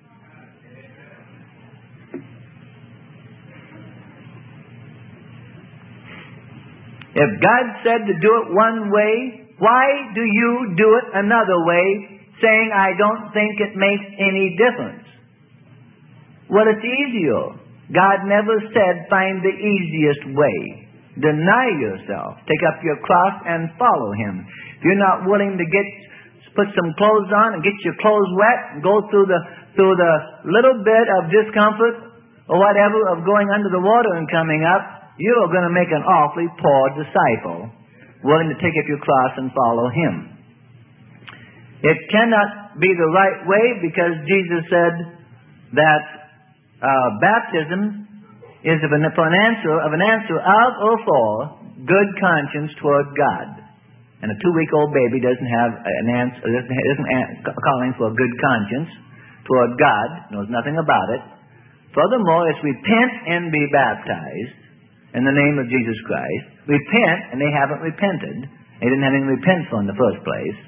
If God said to do it one way, why do you do it another way, saying, I don't think it makes any difference? Well, it's easier. God never said, find the easiest way. Deny yourself. Take up your cross and follow Him. If you're not willing to get, put some clothes on and get your clothes wet and go through the, through the little bit of discomfort or whatever of going under the water and coming up, you are going to make an awfully poor disciple, willing to take up your cross and follow Him. It cannot be the right way because Jesus said that uh, baptism is of an, for an answer of an answer of or for good conscience toward God. And a two-week-old baby doesn't have an answer, doesn't, isn't calling for a good conscience toward God, knows nothing about it. Furthermore, it's repent and be baptized in the name of Jesus Christ. Repent, and they haven't repented. They didn't have any to repent for in the first place.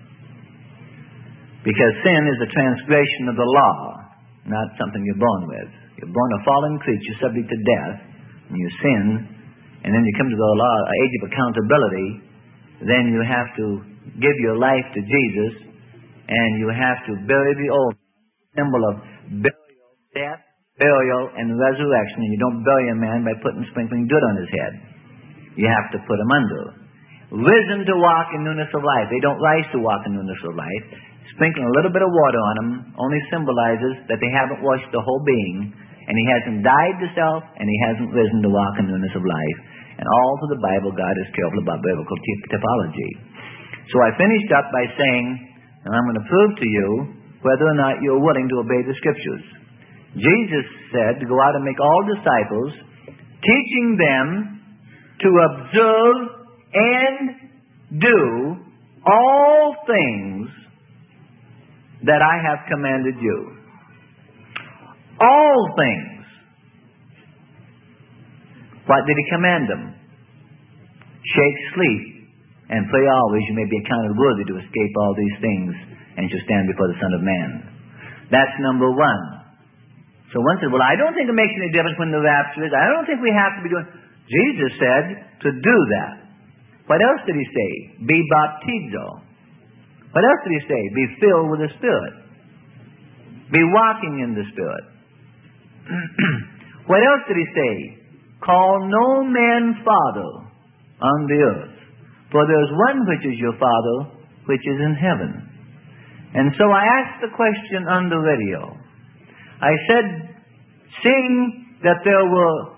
Because sin is a transgression of the law, not something you're born with. You're born a fallen creature subject to death, and you sin, and then you come to the law, age of accountability, then you have to give your life to Jesus, and you have to bury the old symbol of burial, death, burial, and resurrection. And you don't bury a man by putting sprinkling dirt on his head. You have to put him under. Risen to walk in newness of life. They don't rise to walk in newness of life. Sprinkling a little bit of water on them only symbolizes that they haven't washed the whole being, and he hasn't died to self, and he hasn't risen to walk in newness of life. And all through the Bible, God is careful about biblical typology. So I finished up by saying, and I'm going to prove to you whether or not you're willing to obey the Scriptures. Jesus said to go out and make all disciples, teaching them to observe and do all things that I have commanded you. All things. What did he command them? Shake, sleep, and pray always, you may be accounted worthy to escape all these things, and shall stand before the Son of Man. That's number one. So one said, well, I don't think it makes any difference when the rapture is. I don't think we have to be doing... Jesus said to do that. What else did he say? Be baptizo. What else did he say? Be filled with the Spirit. Be walking in the Spirit. What else did he say? Call no man father on the earth, for there is one which is your Father, which is in heaven. And so I asked the question on the radio. I said, seeing that there were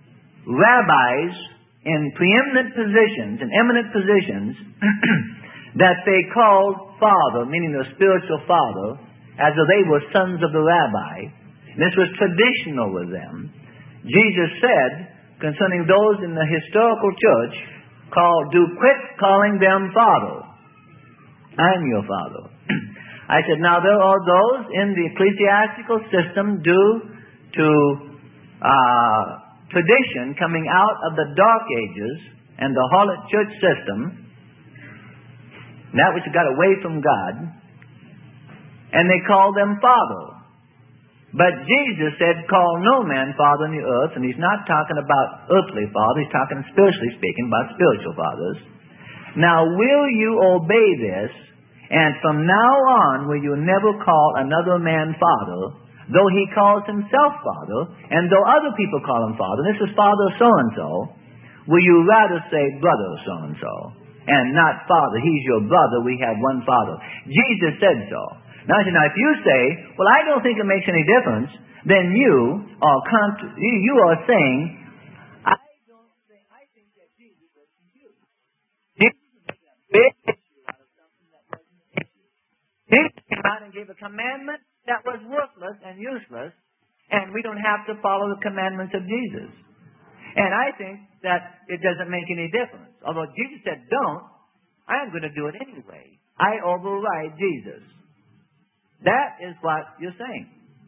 rabbis in preeminent positions, in eminent positions, that they called father, meaning the spiritual father, as though they were sons of the rabbi. This was traditional with them. Jesus said, concerning those in the historical church, called, do quit calling them father. I'm your father. I said, now there are those in the ecclesiastical system due to uh, tradition coming out of the Dark Ages and the harlot church system, that which got away from God, and they call them father. But Jesus said, call no man father on the earth, and he's not talking about earthly father, he's talking spiritually speaking about spiritual fathers. Now, will you obey this, and from now on will you never call another man father, though he calls himself father, and though other people call him father, this is father so-and-so, will you rather say brother so-and-so, and not father, he's your brother, we have one father. Jesus said so. Now, now, if you say, well, I don't think it makes any difference, then you are contra- you are saying, I don't think, I think that Jesus was confused. Jesus made a big issue out of something that wasn't an issue. Jesus came out and gave a commandment that was worthless and useless, and we don't have to follow the commandments of Jesus. And I think that it doesn't make any difference. Although Jesus said, don't, I'm going to do it anyway. I override Jesus. That is what you're saying.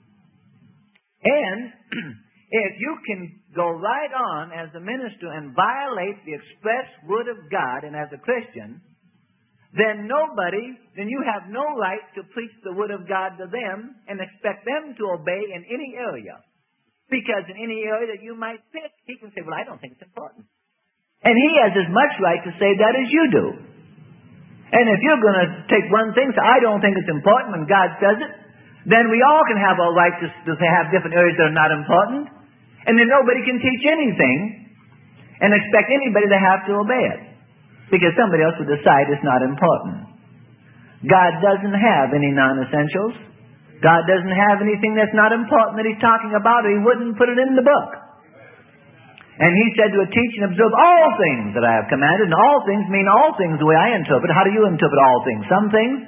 And if you can go right on as a minister and violate the express word of God and as a Christian, then nobody, then you have no right to preach the word of God to them and expect them to obey in any area. Because in any area that you might pick, he can say, well, I don't think it's important. And he has as much right to say that as you do. And if you're going to take one thing, say, I don't think it's important when God says it, then we all can have a right to, to have different areas that are not important. And then nobody can teach anything and expect anybody to have to obey it. Because somebody else will decide it's not important. God doesn't have any non-essentials. God doesn't have anything that's not important that he's talking about, or he wouldn't put it in the book. And he said to teach and observe all things that I have commanded. And all things mean all things the way I interpret. How do you interpret all things? Some things.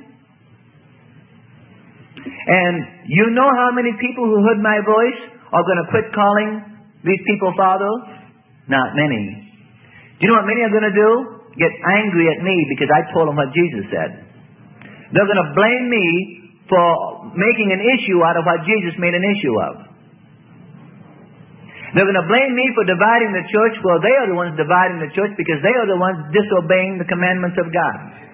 And you know how many people who heard my voice are going to quit calling these people father? Not many. Do you know what many are going to do? Get angry at me because I told them what Jesus said. They're going to blame me for making an issue out of what Jesus made an issue of. They're going to blame me for dividing the church. Well, they are the ones dividing the church because they are the ones disobeying the commandments of God.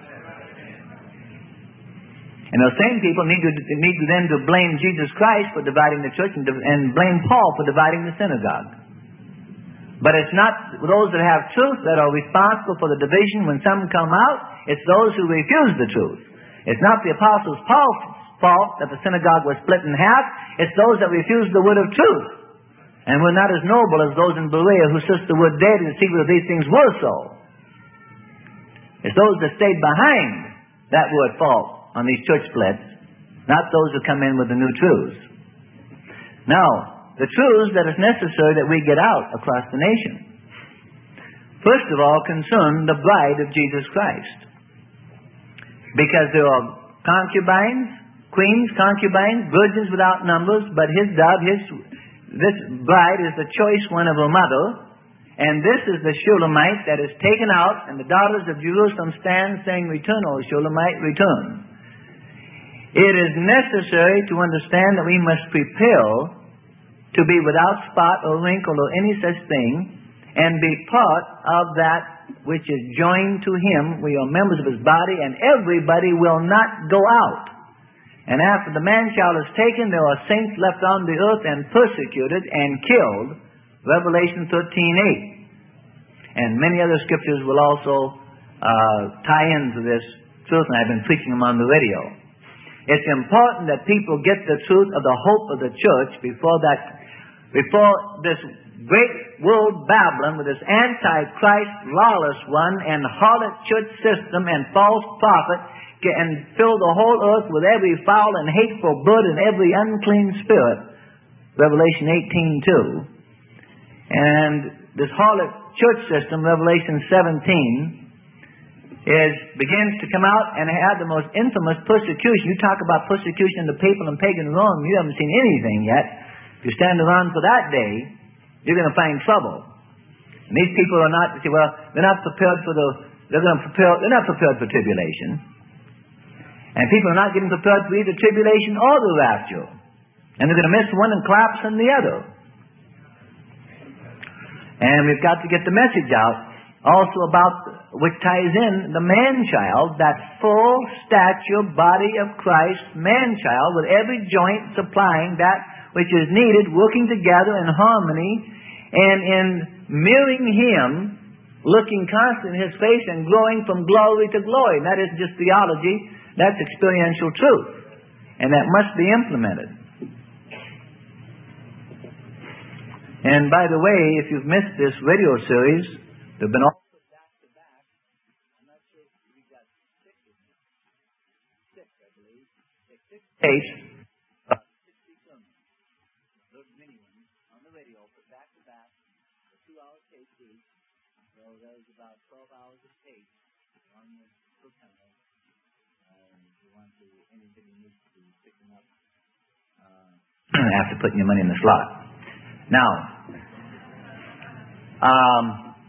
And those same people need to need to then to blame Jesus Christ for dividing the church and, and blame Paul for dividing the synagogue. But it's not those that have truth that are responsible for the division when some come out. It's those who refuse the truth. It's not the apostles Paul's fault that the synagogue was split in half. It's those that refuse the word of truth. And we're not as noble as those in Berea who searched the word daily to see whether these things were so. It's those that stayed behind that word fault on these church splits, not those who come in with the new truths. Now, the truths that is necessary that we get out across the nation. First of all, concern the bride of Jesus Christ. Because there are concubines, queens, concubines, virgins without numbers, but his dove, his... This bride is the choice one of her mother, and this is the Shulamite that is taken out, and the daughters of Jerusalem stand saying, return, O Shulamite, return. It is necessary to understand that we must prepare to be without spot or wrinkle or any such thing, and be part of that which is joined to Him. We are members of His body, and everybody will not go out. And after the man-child is taken, there are saints left on the earth and persecuted and killed. Revelation thirteen eight. And many other scriptures will also uh, tie into this truth, and I've been preaching them on the radio. It's important that people get the truth of the hope of the church before that, before this great world Babylon with this antichrist, lawless one, and harlot church system and false prophet can fill the whole earth with every foul and hateful bird and every unclean spirit. Revelation eighteen two. And this harlot church system, Revelation seventeen, is begins to come out and have the most infamous persecution. You talk about persecution of the people and pagan Rome, you haven't seen anything yet. If you stand around for that day, you're going to find trouble. And these people are not, you see, well, they're not prepared for the, they're going to prepare, they're not prepared for tribulation. And people are not getting prepared for either tribulation or the rapture. And they're going to miss one and collapse on the other. And we've got to get the message out also about, which ties in the man-child, that full stature body of Christ, man-child, with every joint supplying that which is needed, working together in harmony and in mirroring Him, looking constantly in His face and growing from glory to glory. And that isn't just theology, that's experiential truth. And that must be implemented. And by the way, if you've missed this radio series, there have been also back-to-back, I'm not sure if we've got six, six I believe, six, six tapes, uh, sixty sermons, those mini ones, on the radio, put back-to-back, for two hours tape each, so there's about twelve hours of tape on the per channel. Uh, if you want to, anybody needs to pick them up uh, after putting your money in the slot. Now, um,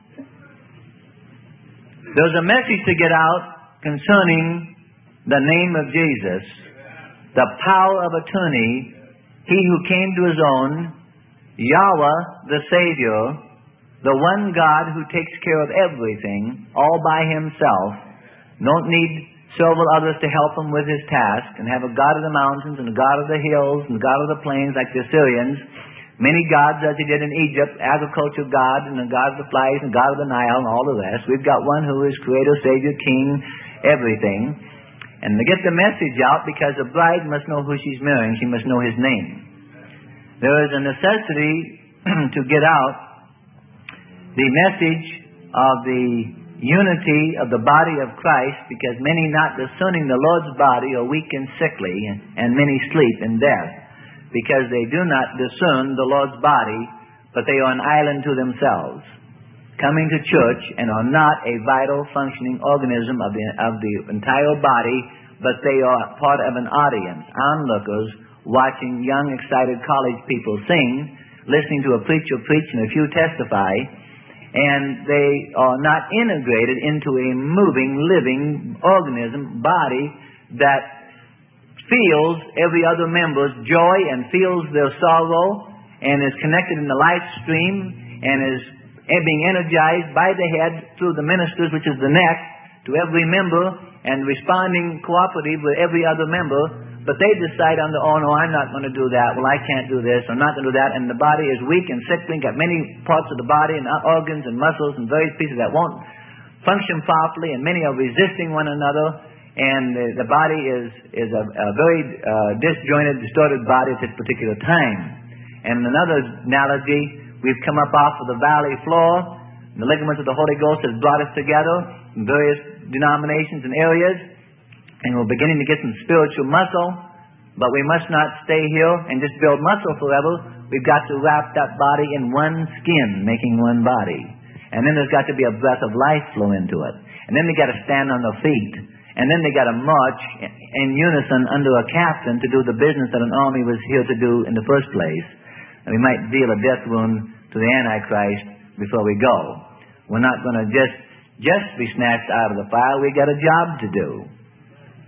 there's a message to get out concerning the name of Jesus, the power of attorney, He who came to His own, Yahweh the Savior, the one God who takes care of everything all by Himself, don't need several others to help Him with His task, and have a God of the mountains and a God of the hills and a God of the plains like the Assyrians. Many gods as He did in Egypt, agriculture God and the God of the flies and God of the Nile and all the rest. We've got one who is Creator, Savior, King, everything. And to get the message out, because a bride must know who she's marrying, she must know His name. There is a necessity to get out the message of the unity of the body of Christ, because many not discerning the Lord's body are weak and sickly, and many sleep in death, because they do not discern the Lord's body, but they are an island to themselves, coming to church and are not a vital functioning organism of the, of the entire body, but they are part of an audience, onlookers, watching young, excited college people sing, listening to a preacher preach and a few testify, and they are not integrated into a moving, living organism, body, that feels every other member's joy and feels their sorrow and is connected in the life stream and is being energized by the head through the ministers, which is the neck, to every member and responding cooperative with every other member. But they decide on their own, oh, I'm not going to do that. Well, I can't do this. I'm not going to do that. And the body is weak and sickly, got many parts of the body and organs and muscles and various pieces that won't function properly, and many are resisting one another. And the, the body is, is a, a very uh, disjointed, distorted body at this particular time. And another analogy, we've come up off of the valley floor. And the ligaments of the Holy Ghost has brought us together in various denominations and areas. And we're beginning to get some spiritual muscle. But we must not stay here and just build muscle forever. We've got to wrap that body in one skin, making one body. And then there's got to be a breath of life flow into it. And then they got to stand on their feet. And then they got to march in unison under a captain to do the business that an army was here to do in the first place. And we might deal a death wound to the Antichrist before we go. We're not going to just, just be snatched out of the fire. We got a job to do.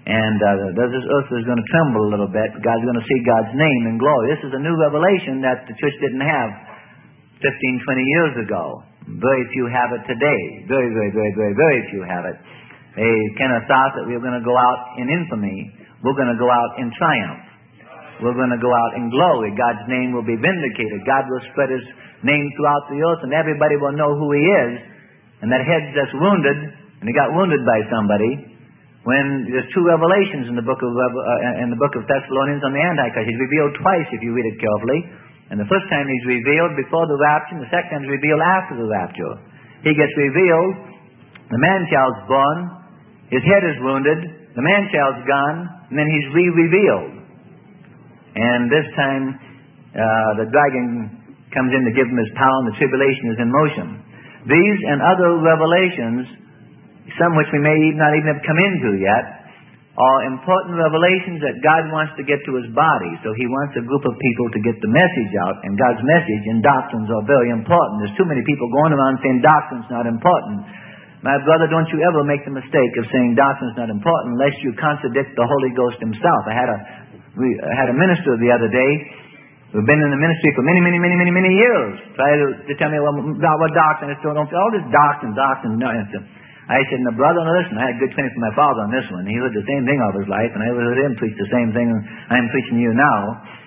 And uh, this earth is going to tremble a little bit. God's going to see God's name in glory. This is a new revelation that the church didn't have fifteen, twenty years ago. Very few have it today. Very, very, very, very, very few have it. They kind of thought that we were going to go out in infamy. We're going to go out in triumph. We're going to go out in glory. God's name will be vindicated. God will spread His name throughout the earth, and everybody will know who He is. And that head that's wounded, and he got wounded by somebody, when there's two revelations in the book of uh, in the book of Thessalonians on the Antichrist. He's revealed twice if you read it carefully. And the first time he's revealed before the rapture, and the second time he's revealed after the rapture. He gets revealed, the man-child's born, his head is wounded, the man-child's gone, and then he's re-revealed. And this time uh, the dragon comes in to give him his power, and the tribulation is in motion. These and other revelations, some which we may not even have come into yet, are important revelations that God wants to get to His body. So He wants a group of people to get the message out, and God's message and doctrines are very important. There's too many people going around saying doctrine's not important. My brother, don't you ever make the mistake of saying doctrine's not important unless you contradict the Holy Ghost Himself. I had a, we, I had a minister the other day who'd been in the ministry for many, many, many, many, many years. Try to, to tell me, well, what doctrine? I said, don't, all this doctrine, doctrine, no. I said, no, brother, no, listen, I had good training from my father on this one. He heard the same thing all his life, and I heard him preach the same thing I'm preaching to you now.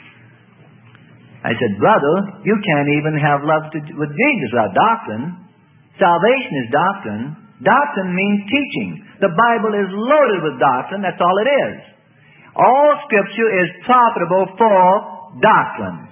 I said, brother, you can't even have love to, with Jesus without doctrine. Salvation is doctrine. Doctrine means teaching. The Bible is loaded with doctrine. That's all it is. All Scripture is profitable for doctrine.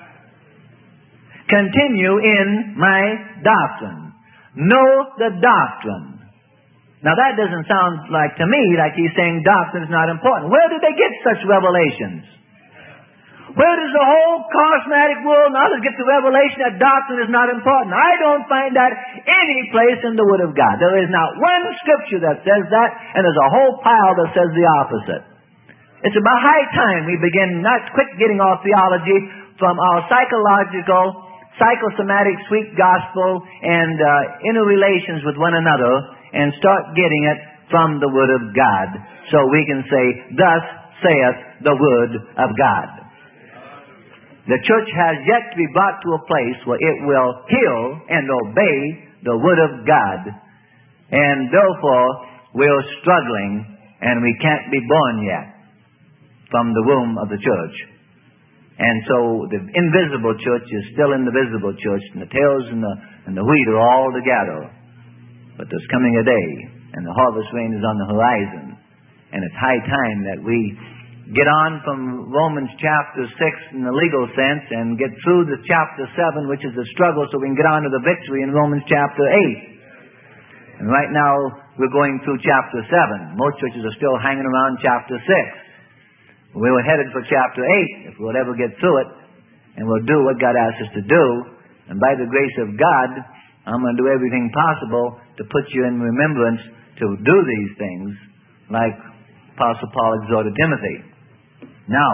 Continue in my doctrine. Know the doctrine. Now that doesn't sound like to me like he's saying doctrine is not important. Where did they get such revelations? Where does the whole charismatic world and others get the revelation that doctrine is not important? I don't find that any place in the Word of God. There is not one Scripture that says that, and there's a whole pile that says the opposite. It's about high time we begin not quit getting our theology from our psychological, psychosomatic sweet gospel and uh, inner relations with one another, and start getting it from the Word of God, so we can say, thus saith the Word of God. The church has yet to be brought to a place where it will hear and obey the Word of God. And therefore, we're struggling, and we can't be born yet from the womb of the church. And so the invisible church is still in the visible church, and the tares and the, and the wheat are all together. But there's coming a day, and the harvest rain is on the horizon. And it's high time that we get on from Romans chapter six in the legal sense and get through to chapter seven, which is the struggle, so we can get on to the victory in Romans chapter eight. And right now, we're going through chapter seven. Most churches are still hanging around chapter six. We were headed for chapter eight, if we'll ever get through it, and we'll do what God asks us to do. And by the grace of God, I'm going to do everything possible to put you in remembrance to do these things, like Apostle Paul exhorted Timothy. Now,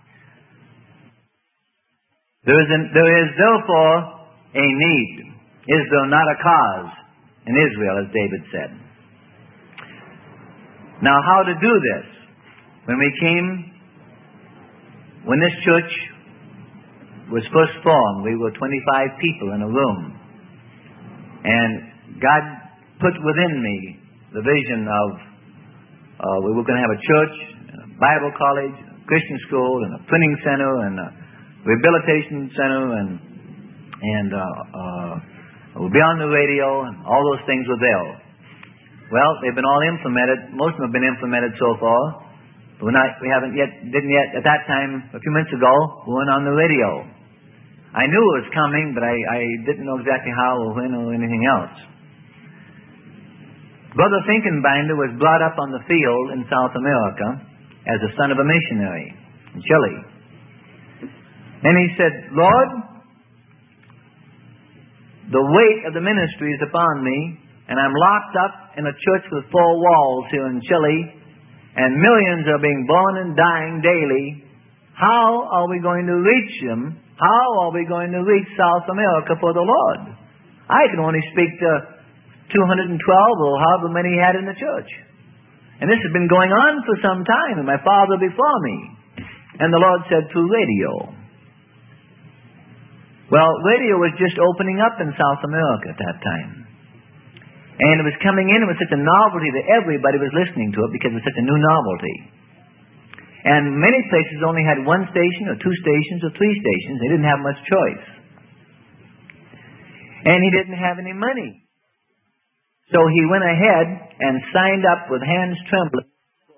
there is, an, there is therefore a need. Is there not a cause in Israel, as David said? Now, how to do this? When we came, when this church was first formed, we were twenty-five people in a room. And God put within me the vision of uh, we were going to have a church, a Bible college, a Christian school, and a printing center, and a rehabilitation center, and and uh, uh, we'll be on the radio, and all those things were there. Well, they've been all implemented. Most of them have been implemented so far. But we're not, we haven't yet, didn't yet, at that time, a few minutes ago, we weren't on the radio. I knew it was coming, but I, I didn't know exactly how or when or anything else. Brother Finkenbinder was brought up on the field in South America as the son of a missionary in Chile. And he said, Lord, the weight of the ministry is upon me, and I'm locked up in a church with four walls here in Chile, and millions are being born and dying daily. How are we going to reach them? How are we going to reach South America for the Lord? I can only speak to two hundred twelve or however many he had in the church. And this has been going on for some time, and my father before me. And the Lord said, through radio. Well, radio was just opening up in South America at that time. And it was coming in, it was such a novelty that everybody was listening to it because it was such a new novelty. And many places only had one station or two stations or three stations. They didn't have much choice. And he didn't have any money. So he went ahead and signed up with hands trembling.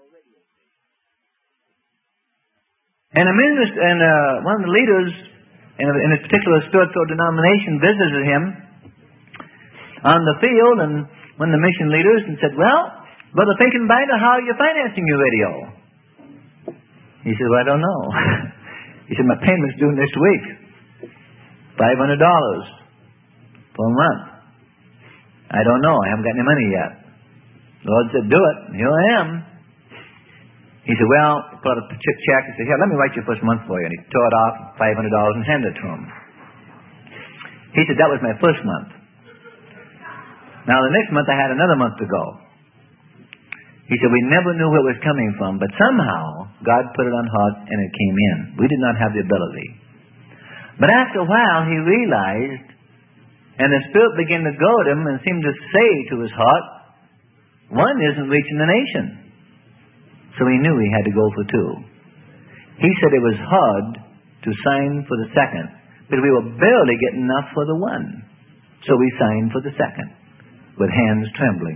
And a minister, and uh, one of the leaders in a, in a particular spiritual denomination visited him on the field, and one of the mission leaders and said, well, Brother Finkenbinder, how are you financing your radio? He said, well, I don't know. He said, my payment's due next week. five hundred dollars for a month. I don't know. I haven't got any money yet. The Lord said, do it. And here I am. He said, well, he put a check and said, here, let me write your first month for you. And he tore it off, five hundred dollars, and handed it to him. He said, that was my first month. Now, the next month, I had another month to go. He said, we never knew where it was coming from, but somehow God put it on heart and it came in. We did not have the ability. But after a while, he realized, and the Spirit began to goad him and seemed to say to his heart, one isn't reaching the nation. So he knew he had to go for two. He said it was hard to sign for the second, but we were barely getting enough for the one. So we signed for the second, with hands trembling.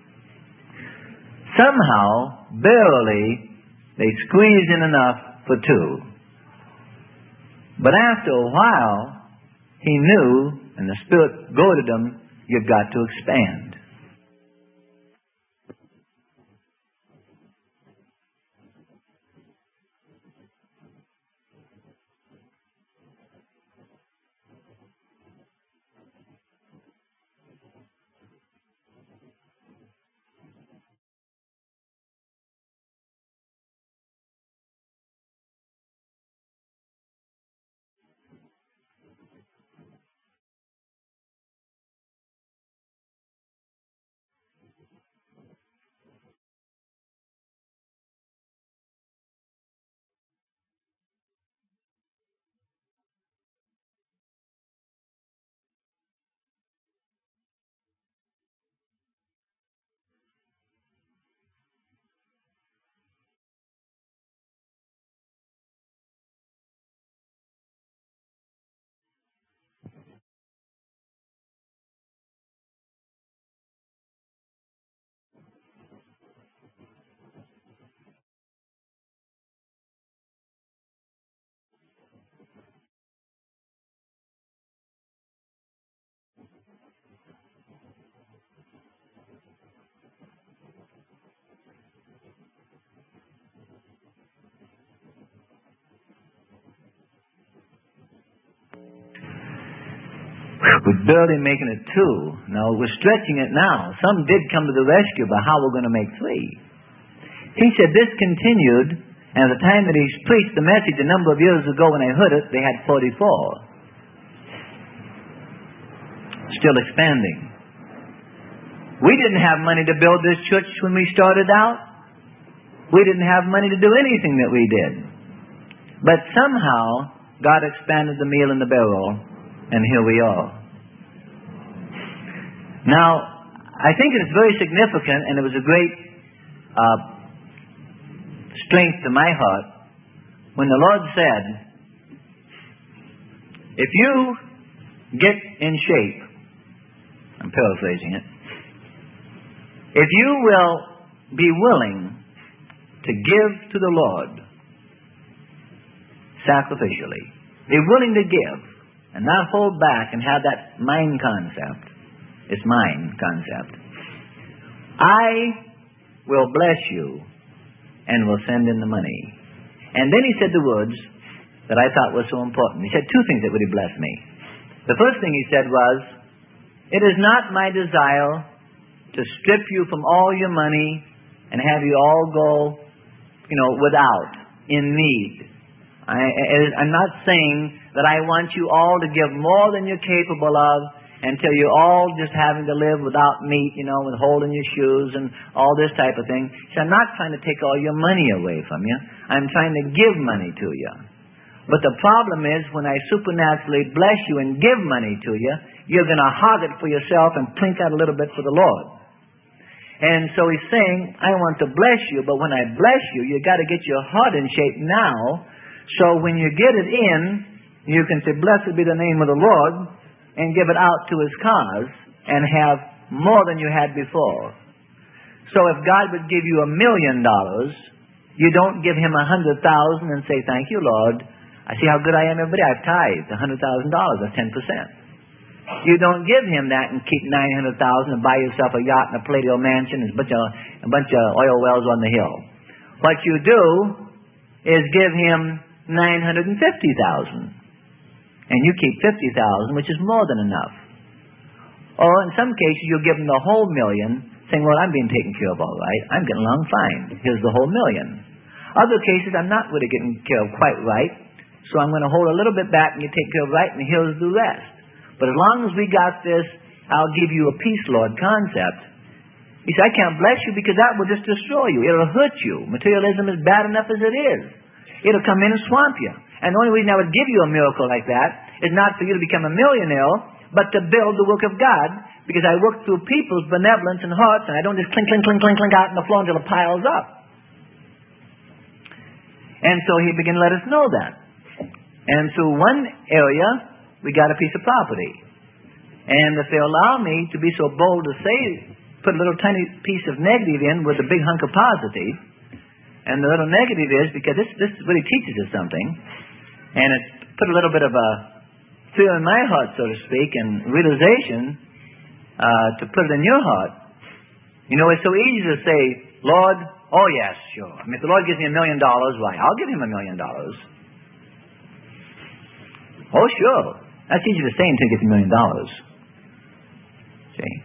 Somehow, barely, they squeezed in enough for two. But after a while, he knew, and the Spirit goaded him, you've got to expand. We're barely making it two. Now, we're stretching it now. Some did come to the rescue, but how we're going to make three? He said this continued, and at the time that he preached the message a number of years ago when I heard it, they had forty-four. Still expanding. We didn't have money to build this church when we started out. We didn't have money to do anything that we did. But somehow, God expanded the meal in the barrel, and here we are. Now, I think it's very significant, and it was a great uh, strength to my heart when the Lord said, if you get in shape, I'm paraphrasing it, if you will be willing to give to the Lord sacrificially, be willing to give, and not hold back and have that mine concept. It's mine concept. I will bless you and will send in the money. And then he said the words that I thought were so important. He said two things that really blessed me. The first thing he said was, it is not my desire to strip you from all your money and have you all go, you know, without, in need. I, I'm not saying that I want you all to give more than you're capable of until you're all just having to live without meat, you know, with holding your shoes and all this type of thing. He said, I'm not trying to take all your money away from you. I'm trying to give money to you. But the problem is, when I supernaturally bless you and give money to you, you're going to hog it for yourself and plink out a little bit for the Lord. And so he's saying, I want to bless you, but when I bless you, you got to get your heart in shape now, so when you get it in, you can say, blessed be the name of the Lord, and give it out to his cause, and have more than you had before. So if God would give you a million dollars, you don't give him a hundred thousand and say, thank you, Lord. I see how good I am every day. I've tithed a hundred thousand dollars. That's ten percent. You don't give him that and keep nine hundred thousand and buy yourself a yacht and a Palladio mansion and a bunch of a bunch of oil wells on the hill. What you do is give him nine hundred and fifty thousand, and you keep fifty thousand, which is more than enough. Or in some cases, you'll give him the whole million, saying, "Well, I'm being taken care of all right. I'm getting along fine. Here's the whole million." Other cases, I'm not really getting care of quite right. So I'm going to hold a little bit back and you take care of right, and here's the rest. But as long as we got this, I'll give you a peace, Lord concept. He said, I can't bless you because that will just destroy you. It'll hurt you. Materialism is bad enough as it is. It'll come in and swamp you. And the only reason I would give you a miracle like that is not for you to become a millionaire, but to build the work of God, because I work through people's benevolence and hearts, and I don't just clink, clink, clink, clink, clink out on the floor until it piles up. And so he began to let us know that. And through one area, we got a piece of property. And if they allow me to be so bold to say, put a little tiny piece of negative in with a big hunk of positive, and the little negative is, because this, this really teaches us something, and it put a little bit of a fear in my heart, so to speak, and realization uh, to put it in your heart. You know, it's so easy to say, Lord, oh yes, sure. I mean, if the Lord gives me a million dollars, why, I'll give him a million dollars. Oh, sure. That's easy to say until you get a million dollars. See?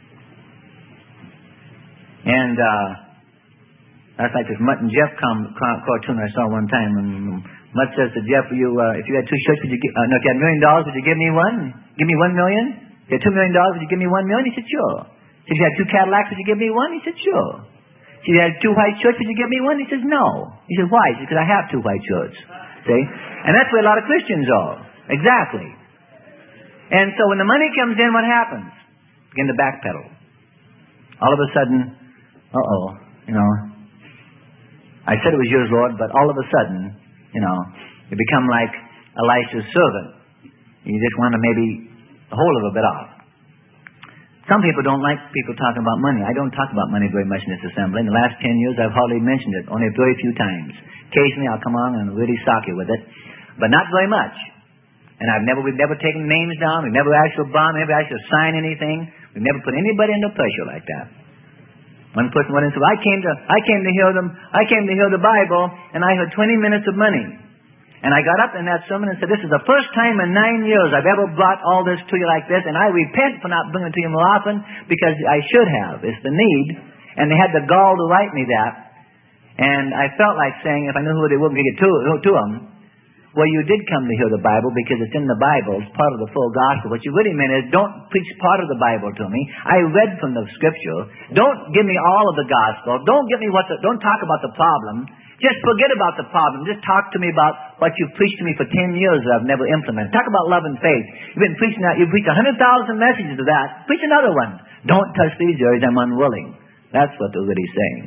And uh, that's like this Mutt and Jeff com- com- cartoon I saw one time. And Mutt says to Jeff, you, uh, if you had two shirts, would you give, uh, no, if you had a million dollars, would you give me one? Give me one million? If you had two million dollars, would you give me one million? He said, sure. If you had two Cadillacs, would you give me one? He said, sure. If you had two white shirts, would you give me one? He says, no. He said, why? He said, because I have two white shirts. See? And that's where a lot of Christians are. Exactly. And so when the money comes in, what happens? Begin to backpedal. All of a sudden, uh-oh, you know, I said it was yours, Lord, but all of a sudden, you know, you become like Elisha's servant. You just want to maybe hold a little bit off. Some people don't like people talking about money. I don't talk about money very much in this assembly. In the last ten years, I've hardly mentioned it, only very few times. Occasionally, I'll come on and really sock you with it, but not very much. And I've never, we've never taken names down. We've never asked for a bond. We've never asked you to sign anything. We've never put anybody under pressure like that. One person went and said, I came to, I came to hear them, I came to hear the Bible, and I heard twenty minutes of money. And I got up in that sermon and said, this is the first time in nine years I've ever brought all this to you like this, and I repent for not bringing it to you more often, because I should have. It's the need. And they had the gall to write me that. And I felt like saying, if I knew who they were, we could get to, to them. Well, you did come to hear the Bible because it's in the Bible. It's part of the full gospel. What you really meant is, don't preach part of the Bible to me. I read from the Scripture. Don't give me all of the gospel. Don't give me what the, don't talk about the problem. Just forget about the problem. Just talk to me about what you've preached to me for ten years that I've never implemented. Talk about love and faith. You've been preaching that. You've preached a hundred thousand messages of that. Preach another one. Don't touch these areas. I'm unwilling. That's what they're really saying.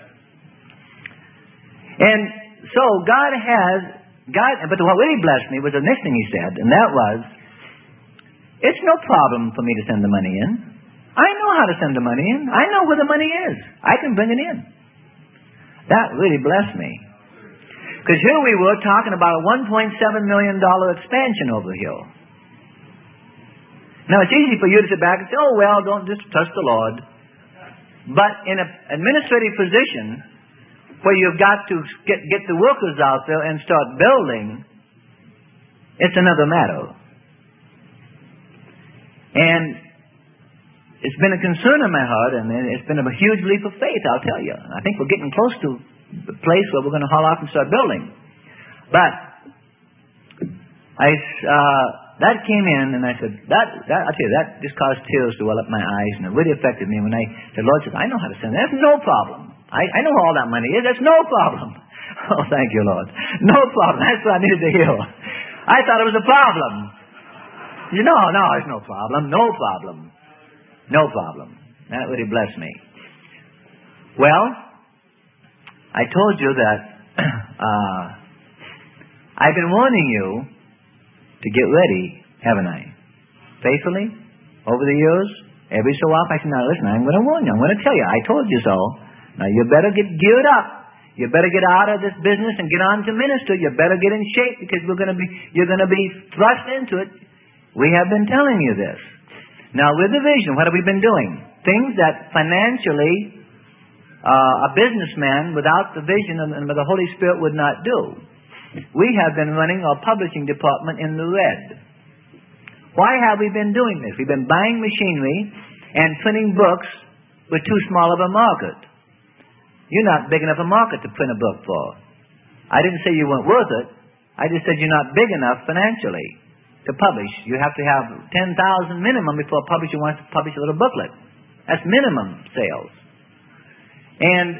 And so God has God, but what really blessed me was the next thing he said, and that was, it's no problem for me to send the money in. I know how to send the money in. I know where the money is. I can bring it in. That really blessed me. Because here we were talking about a one point seven million dollars expansion over here. Now it's easy for you to sit back and say, oh well, don't just trust the Lord. But in an administrative position, where you've got to get, get the workers out there and start building, it's another matter. And it's been a concern in my heart, and it's been a huge leap of faith, I'll tell you. I think we're getting close to the place where we're going to haul off and start building. But I uh, that came in, and I said, that, that, I'll tell you, that just caused tears to well up my eyes, and it really affected me when I, the Lord said, I know how to send that. That's no problem. I, I know where all that money is. That's no problem. Oh, thank you, Lord. No problem. That's what I needed to hear. I thought it was a problem. You know, no, it's no problem. No problem. No problem. That really blessed me. Well, I told you that uh, I've been warning you to get ready, haven't I? Faithfully, over the years, every so often I said, now listen, I'm going to warn you. I'm going to tell you. I told you so. Now you better get geared up. You better get out of this business and get on to minister. You better get in shape because we're going to be, you're going to be thrust into it. We have been telling you this. Now with the vision, what have we been doing? Things that financially uh, a businessman without the vision and the Holy Spirit would not do. We have been running our publishing department in the red. Why have we been doing this? We've been buying machinery and printing books with too small of a market. You're not big enough a market to print a book for. I didn't say you weren't worth it. I just said you're not big enough financially to publish. You have to have ten thousand minimum before a publisher wants to publish a little booklet. That's minimum sales. And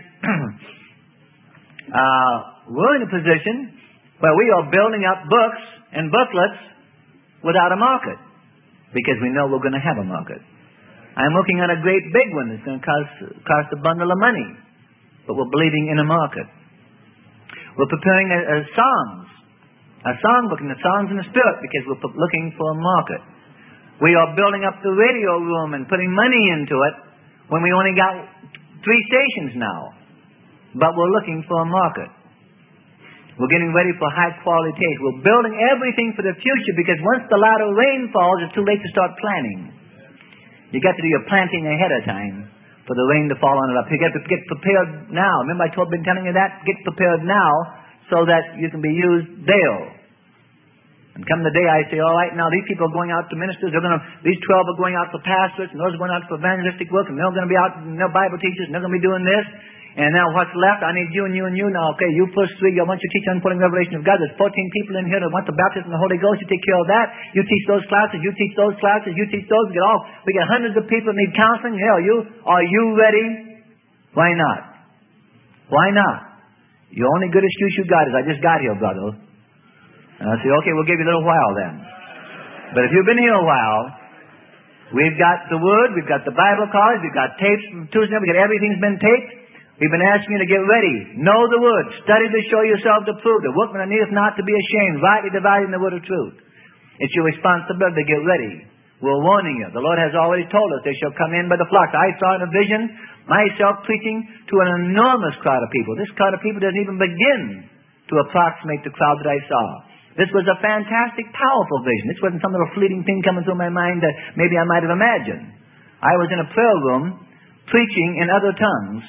uh, we're in a position where we are building up books and booklets without a market because we know we're going to have a market. I'm looking at a great big one that's going to cost, cost a bundle of money, but we're believing in a market. We're preparing a, a songs, a songbook and the songs in the Spirit because we're looking for a market. We are building up the radio room and putting money into it when we only got three stations now, but we're looking for a market. We're getting ready for high-quality taste. We're building everything for the future because once the latter rain falls, it's too late to start planting. You got to do your planting ahead of time for the rain to fall on it up. You got to get prepared now. Remember I told, been telling you that? Get prepared now so that you can be used there. And come the day I say, all right, now these people are going out to ministers. They're going to, these twelve are going out for pastors, and those are going out for evangelistic work, and they're going to be out, and they're Bible teachers, and they're going to be doing this. And now what's left? I need you and you and you. Now, okay, you plus three. I want you to teach unfolding revelation of God. There's fourteen people in here that want the baptism of the Holy Ghost. You take care of that. You teach those classes. You teach those classes. You teach those. We get all. We get hundreds of people that need counseling. Hell, you are you ready? Why not? Why not? Your only good excuse you got is I just got here, brother. And I say, okay, we'll give you a little while then. But if you've been here a while, we've got the Word. We've got the Bible college. We've got tapes from Tuesday. We got everything's been taped. We've been asking you to get ready. Know the Word. Study to show yourself to prove. The workman that needeth not to be ashamed, rightly dividing the word of truth. It's your responsibility to get ready. We're warning you. The Lord has already told us they shall come in by the flocks. I saw in a vision myself preaching to an enormous crowd of people. This crowd of people doesn't even begin to approximate the crowd that I saw. This was a fantastic, powerful vision. This wasn't some little fleeting thing coming through my mind that maybe I might have imagined. I was in a prayer room preaching in other tongues.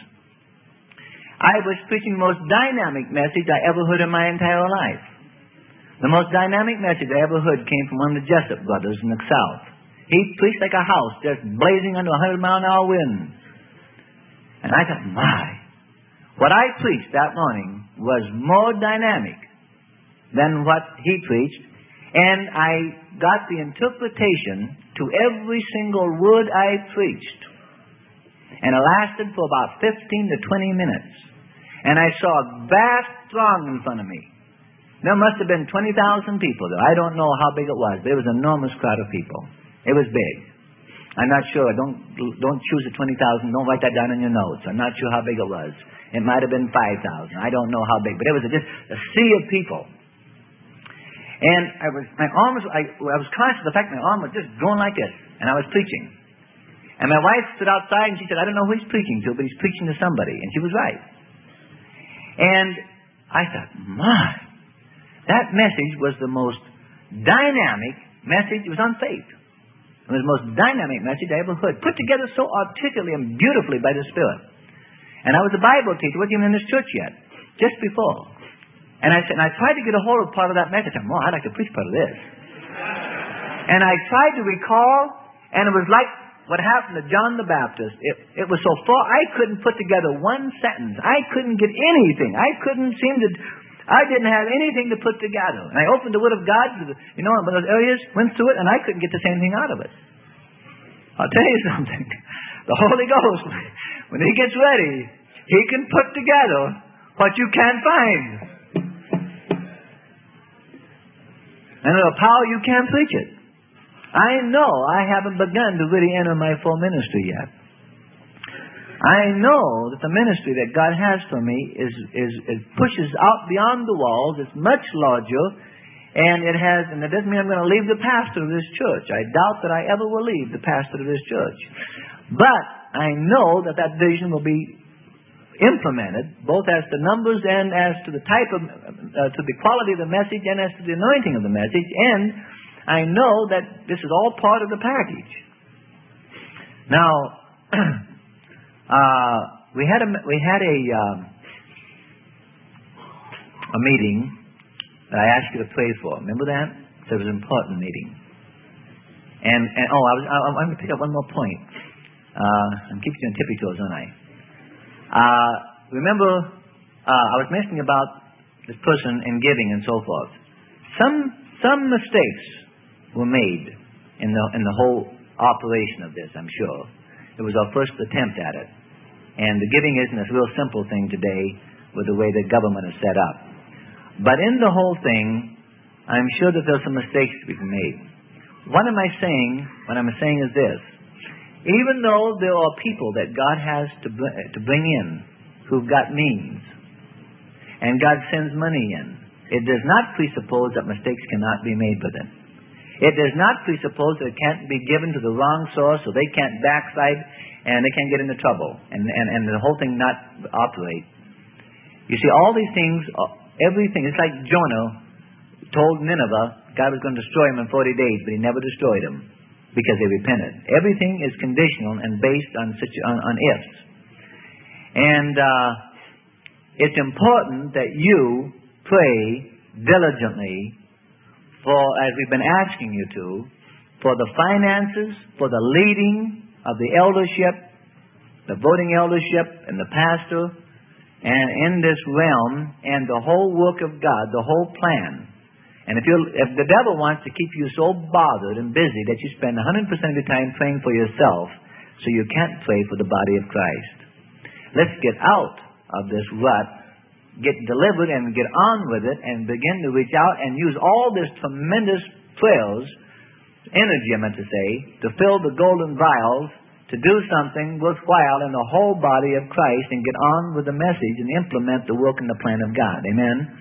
I was preaching the most dynamic message I ever heard in my entire life. The most dynamic message I ever heard came from one of the Jessup brothers in the South. He preached like a house, just blazing under a hundred mile an hour wind. And I thought, my, what I preached that morning was more dynamic than what he preached. And I got the interpretation to every single word I preached. And it lasted for about fifteen to twenty minutes. And I saw a vast throng in front of me. There must have been twenty thousand people there. I don't know how big it was, but it was an enormous crowd of people. It was big. I'm not sure. Don't don't choose the twenty thousand. Don't write that down in your notes. I'm not sure how big it was. It might have been five thousand. I don't know how big. But it was just a sea of people. And I was, my arm was, I, I was conscious of the fact my arm was just going like this. And I was preaching. And my wife stood outside and she said, I don't know who he's preaching to, but he's preaching to somebody. And she was right. And I thought, my, that message was the most dynamic message. It was on faith. It was the most dynamic message I ever heard. Put together so articulately and beautifully by the Spirit. And I was a Bible teacher. Wasn't even in this church yet. Just before. And I said, and I tried to get a hold of part of that message. I said, well, I'd like to preach part of this. And I tried to recall, and it was like what happened to John the Baptist. It, it was so far, I couldn't put together one sentence. I couldn't get anything. I couldn't seem to, I didn't have anything to put together. And I opened the Word of God, you know, in those areas, went through it, and I couldn't get the same thing out of it. I'll tell you something. The Holy Ghost, when He gets ready, He can put together what you can't find. And with a power you can't preach it. I know I haven't begun to really enter my full ministry yet. I know that the ministry that God has for me is, is, is pushes out beyond the walls. It's much larger, and it has, and it doesn't mean I'm going to leave the pastor of this church. I doubt that I ever will leave the pastor of this church. But I know that that vision will be implemented, both as to numbers and as to the type of, uh, to the quality of the message and as to the anointing of the message. And I know that this is all part of the package. Now, uh, we had a we had a um, a meeting that I asked you to pray for. Remember that? So it was an important meeting. And and oh, I was I, I'm going to pick up one more point. Uh, I'm keeping you on tippy toes, aren't I? Uh, remember, uh, I was mentioning about this person in giving and so forth. Some some mistakes were made in the in the whole operation of this, I'm sure. It was our first attempt at it. And the giving isn't a real simple thing today with the way the government is set up. But in the whole thing, I'm sure that there's some mistakes to be made. What am I saying? What I'm saying is this. Even though there are people that God has to, to bring in who've got means, and God sends money in, it does not presuppose that mistakes cannot be made with it. It does not presuppose that it can't be given to the wrong source, so they can't backslide and they can't get into trouble, and, and, and the whole thing not operate. You see, all these things, everything, it's like Jonah told Nineveh God was going to destroy him in forty days, but He never destroyed him because they repented. Everything is conditional and based on, situ- on, on ifs. And uh, it's important that you pray diligently for, as we've been asking you to, for the finances, for the leading of the eldership, the voting eldership, and the pastor, and in this realm, and the whole work of God, the whole plan. And if you if the devil wants to keep you so bothered and busy that you spend one hundred percent of your time praying for yourself, so you can't pray for the body of Christ. Let's get out of this rut, get delivered and get on with it, and begin to reach out and use all this tremendous prayers, energy I meant to say, to fill the golden vials, to do something worthwhile in the whole body of Christ and get on with the message and implement the work and the plan of God. Amen?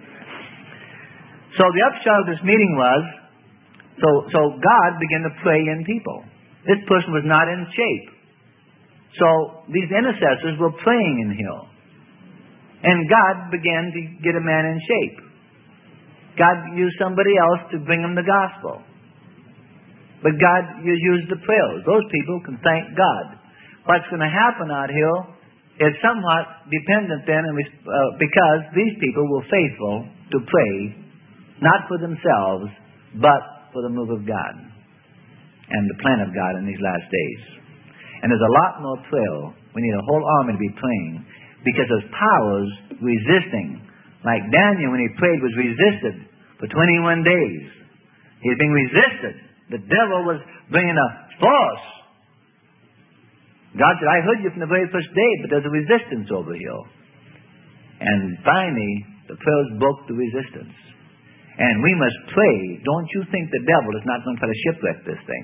So the upshot of this meeting was, so, so God began to pray in people. This person was not in shape. So these intercessors were praying in here. And God began to get a man in shape. God used somebody else to bring him the gospel. But God used the prayers. Those people can thank God. What's going to happen out here is somewhat dependent then, uh, because these people were faithful to pray, not for themselves, but for the move of God and the plan of God in these last days. And there's a lot more prayer. We need a whole army to be praying, because there's powers resisting. Like Daniel, when he prayed, was resisted for twenty-one days. He was being resisted. The devil was bringing a force. God said, I heard you from the very first day, but there's a resistance over here. And finally, the prayers broke the resistance. And we must pray. Don't you think the devil is not going to try to shipwreck this thing?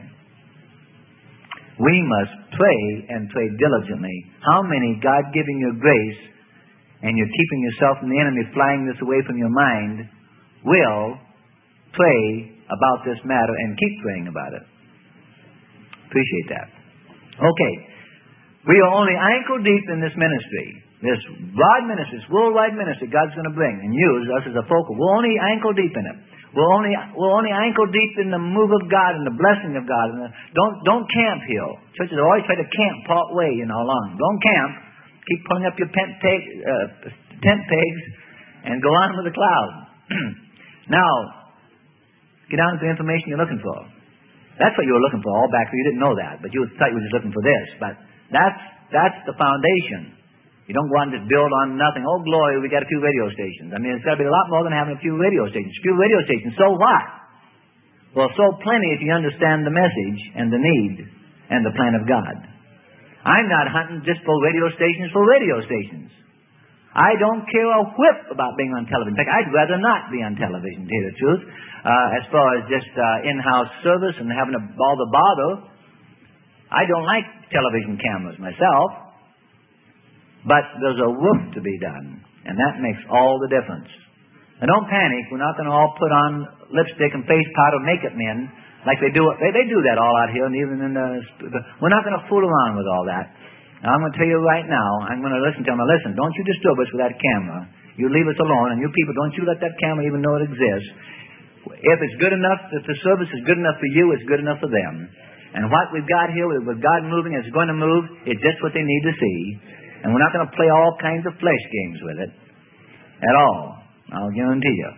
We must pray and pray diligently. How many, God giving you grace, and you're keeping yourself from the enemy flying this away from your mind, will pray about this matter and keep praying about it? Appreciate that. Okay. We are only ankle deep in this ministry. This broad ministry, this worldwide ministry God's going to bring and use us as a focal. We're only ankle deep in it. We're only we're only ankle deep in the move of God and the blessing of God. And the, don't don't camp here. Churches always try to camp part way, you know, along. Don't camp. Keep pulling up your tent, peg, uh, tent pegs and go on with the cloud. Now, get down to the information you're looking for. That's what you were looking for all back there. You didn't know that, but you thought you were just looking for this. But that's that's the foundation. You don't go out and just build on nothing. Oh, glory, we got a few radio stations. I mean, it's got to be a lot more than having a few radio stations. A few radio stations, so what? Well, so plenty if you understand the message and the need and the plan of God. I'm not hunting just for radio stations for radio stations. I don't care a whip about being on television. In fact, I'd rather not be on television, to tell you the truth. Uh, as far as just uh, in-house service and having a, all the bother, I don't like television cameras myself. But there's a work to be done, and that makes all the difference. Now, don't panic. We're not going to all put on lipstick and face powder makeup men like they do. They, they do that all out here, and even in the, the we're not going to fool around with all that. Now, I'm going to tell you right now, I'm going to listen to them. Now, listen, don't you disturb us with that camera. You leave us alone, and you people, don't you let that camera even know it exists. If it's good enough, if the service is good enough for you, it's good enough for them. And what we've got here, with God moving, it's going to move, it's just what they need to see. And we're not going to play all kinds of flesh games with it at all. I'll guarantee you.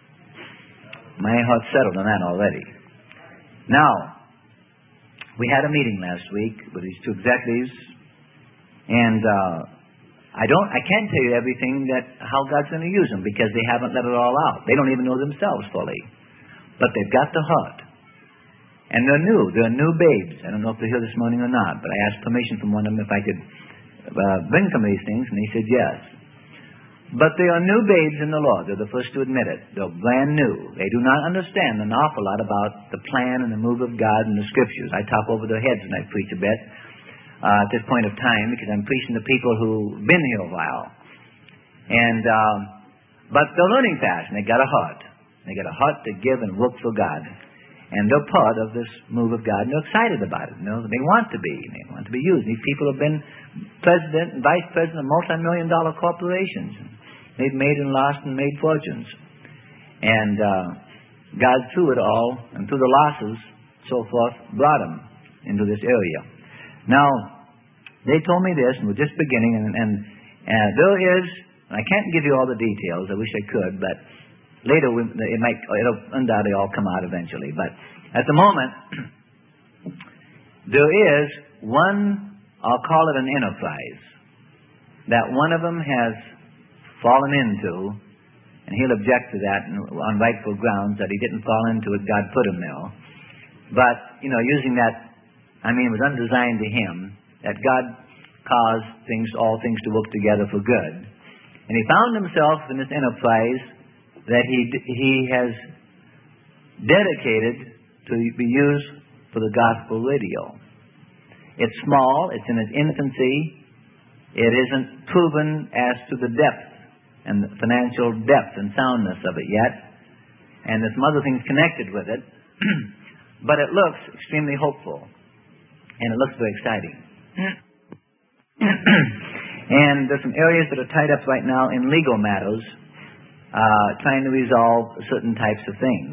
My heart's settled on that already. Now, we had a meeting last week with these two executives, and uh, I don't, I can't tell you everything that how God's going to use them because they haven't let it all out. They don't even know themselves fully, but they've got the heart, and they're new. They're new babes. I don't know if they're here this morning or not, but I asked permission from one of them if I could uh, bring some of these things, and he said yes. But they are new babes in the Lord. They're the first to admit it. They're brand new. They do not understand an awful lot about the plan and the move of God and the Scriptures. I talk over their heads when I preach a bit uh, at this point of time because I'm preaching to people who've been here a while. And uh, but they're learning fast, and they got a heart. They got a heart to give and work for God. And they're part of this move of God, and they're excited about it. You know, they want to be. They want to be used. These people have been president and vice president of multi-million dollar corporations. They've made and lost and made fortunes. And uh, God, through it all, and through the losses, so forth, brought them into this area. Now, they told me this, and we're just beginning, and, and uh, there is, and I can't give you all the details, I wish I could, but later we, it might, it'll undoubtedly all come out eventually. But at the moment, there is one, I'll call it an enterprise, that one of them has fallen into, and he'll object to that on rightful grounds that he didn't fall into it, God put him there. But, you know, using that, I mean, it was undesigned to him, that God caused things, all things to work together for good. And he found himself in this enterprise that he he has dedicated to be used for the gospel radio. It's small, it's in its infancy, it isn't proven as to the depth and the financial depth and soundness of it yet. And there's some other things connected with it. But it looks extremely hopeful. And it looks very exciting. And there's some areas that are tied up right now in legal matters, uh, trying to resolve certain types of things.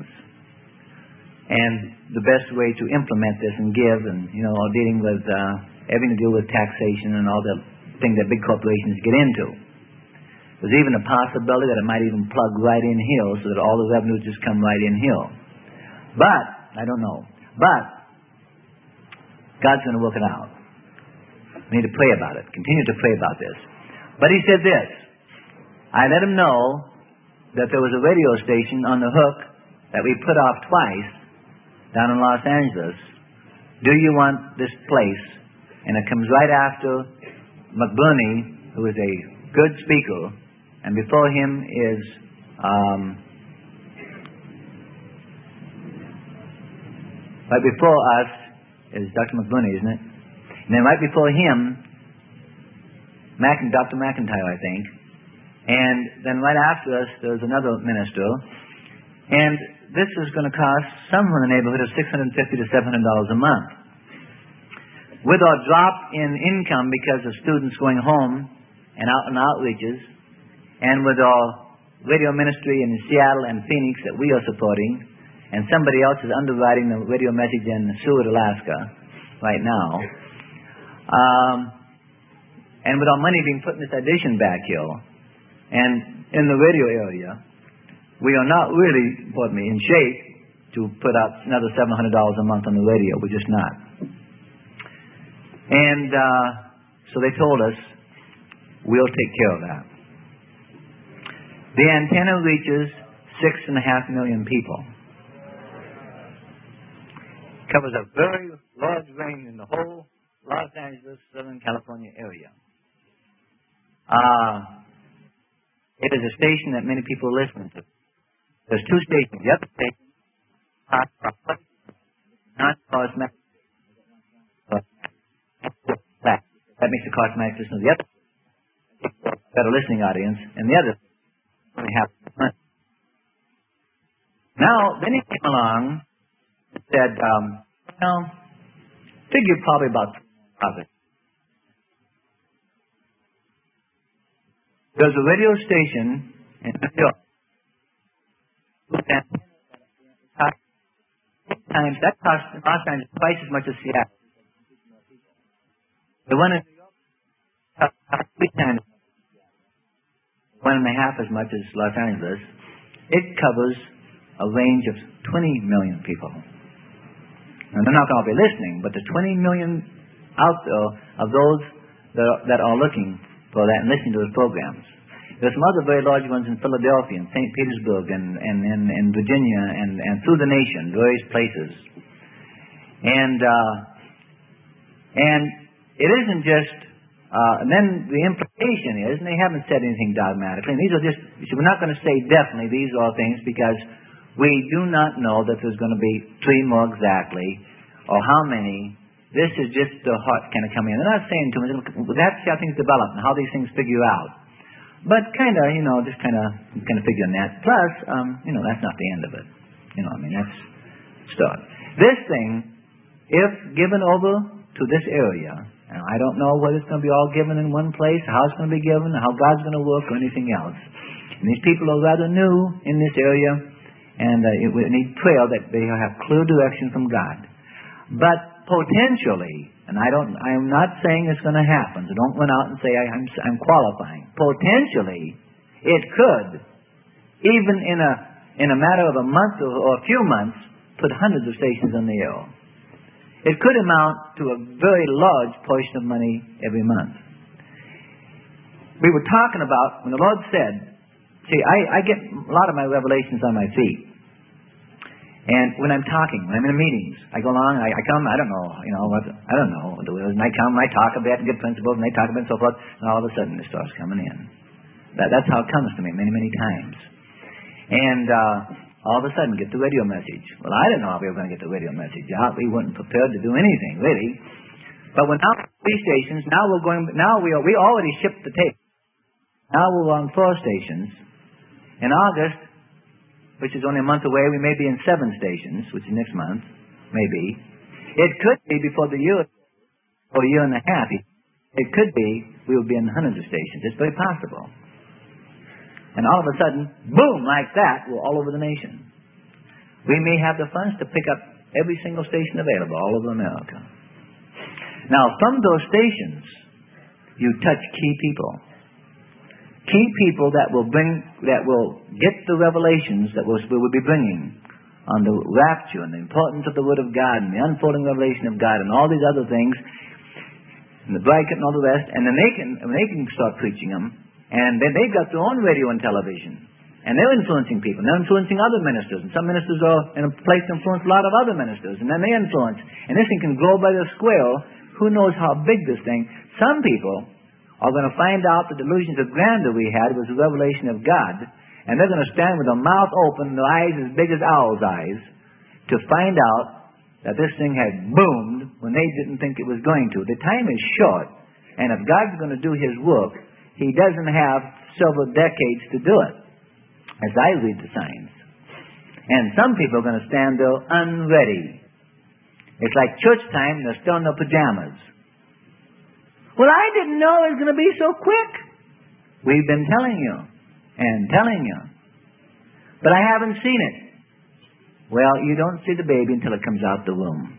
And the best way to implement this and give, and, you know, dealing with uh, having to do with taxation and all the things that big corporations get into. There's even a possibility that it might even plug right in here so that all the revenues just come right in here. But, I don't know. But, God's going to work it out. We need to pray about it. Continue to pray about this. But he said this. I let him know that there was a radio station on the hook that we put off twice down in Los Angeles. Do you want this place? And it comes right after McBurney, who is a good speaker, and before him is um, right before us is Doctor McBurney, isn't it? And then right before him, Mac and Doctor McIntyre, I think. And then right after us, there's another minister. And this is going to cost somewhere in the neighborhood of six hundred fifty to seven hundred dollars a month. With our drop in income because of students going home and out and outreaches, and with our radio ministry in Seattle and Phoenix that we are supporting, and somebody else is underwriting the radio message in Seward, Alaska, right now, um, and with our money being put in this addition back here, and in the radio area, we are not really, pardon me, in shape to put out another seven hundred dollars a month on the radio. We're just not. And uh, so they told us, we'll take care of that. The antenna reaches six and a half million people. Covers a very large range in the whole Los Angeles, Southern California area. Uh, it is a station that many people listen to. There's two stations. The other station, not cosmetic. That makes the cosmetic listen to the other. Better listening audience, and the other only half month. Now, then he came along and said, um, well, figure probably about of it. There's a radio station in New York. Times that costs Los Angeles twice as much as Seattle. The one in New York costs three times, one and a half as much as Los Angeles. It covers a range of twenty million people. Now, they're not going to be listening, but the twenty million out there of those that are, that are looking for that and listening to those programs. There's some other very large ones in Philadelphia and Saint Petersburg and, and, and, and Virginia and, and through the nation, various places. And uh, and it isn't just, uh, and then the implication is, and they haven't said anything dogmatically, and these are just, we're not going to say definitely these are things because we do not know that there's going to be three more exactly, or how many. This is just the heart kind of coming in. They're not saying to me, that's how things develop and how these things figure out. But kind of, you know, just kind of kind of figuring that. Plus, um, you know, that's not the end of it. You know, I mean, that's start. This thing, if given over to this area, and I don't know whether it's going to be all given in one place, how it's going to be given, how God's going to work, or anything else. And these people are rather new in this area, and uh, it would need prayer that they have clear direction from God. But potentially, and I don't, I'm not saying it's going to happen, so don't run out and say I, I'm, I'm qualifying. Potentially, it could, even in a in a matter of a month or, or a few months, put hundreds of stations on the air. It could amount to a very large portion of money every month. We were talking about when the Lord said, see, I, I get a lot of my revelations on my feet. And when I'm talking, when I'm in meetings, I go along, I, I come, I don't know, you know, what, I don't know what it is, and I come, and I talk a bit, and get principles, and they talk a bit, and so forth, and all of a sudden it starts coming in. That, that's how it comes to me many, many times. And uh, all of a sudden get the radio message. Well, I didn't know how we were going to get the radio message out. We weren't prepared to do anything, really. But when now three stations, now we're going, now we are, we already shipped the tape. Now we're on four stations. In August, which is only a month away, we may be in seven stations, which is next month, maybe. It could be before the year, or a year and a half. It could be we will be in hundreds of stations. It's very possible. And all of a sudden, boom, like that, we're all over the nation. We may have the funds to pick up every single station available all over America. Now, from those stations, you touch key people. Key people that will bring, that will get the revelations that we'll, we will be bringing on the rapture and the importance of the Word of God and the unfolding revelation of God and all these other things, and the bracket and all the rest, and then they can, they can start preaching them, and then they've got their own radio and television, and they're influencing people, and they're influencing other ministers, and some ministers are in a place to influence a lot of other ministers, and then they influence, and this thing can grow by the square. Who knows how big this thing? Some people are going to find out the delusions of grandeur we had was the revelation of God, and they're going to stand with their mouth open and their eyes as big as owls' eyes to find out that this thing had boomed when they didn't think it was going to. The time is short, and if God's going to do His work, He doesn't have several decades to do it, as I read the signs. And some people are going to stand there unready. It's like church time, and they're still in their pajamas. Well, I didn't know it was going to be so quick. We've been telling you and telling you. But I haven't seen it. Well, you don't see the baby until it comes out the womb.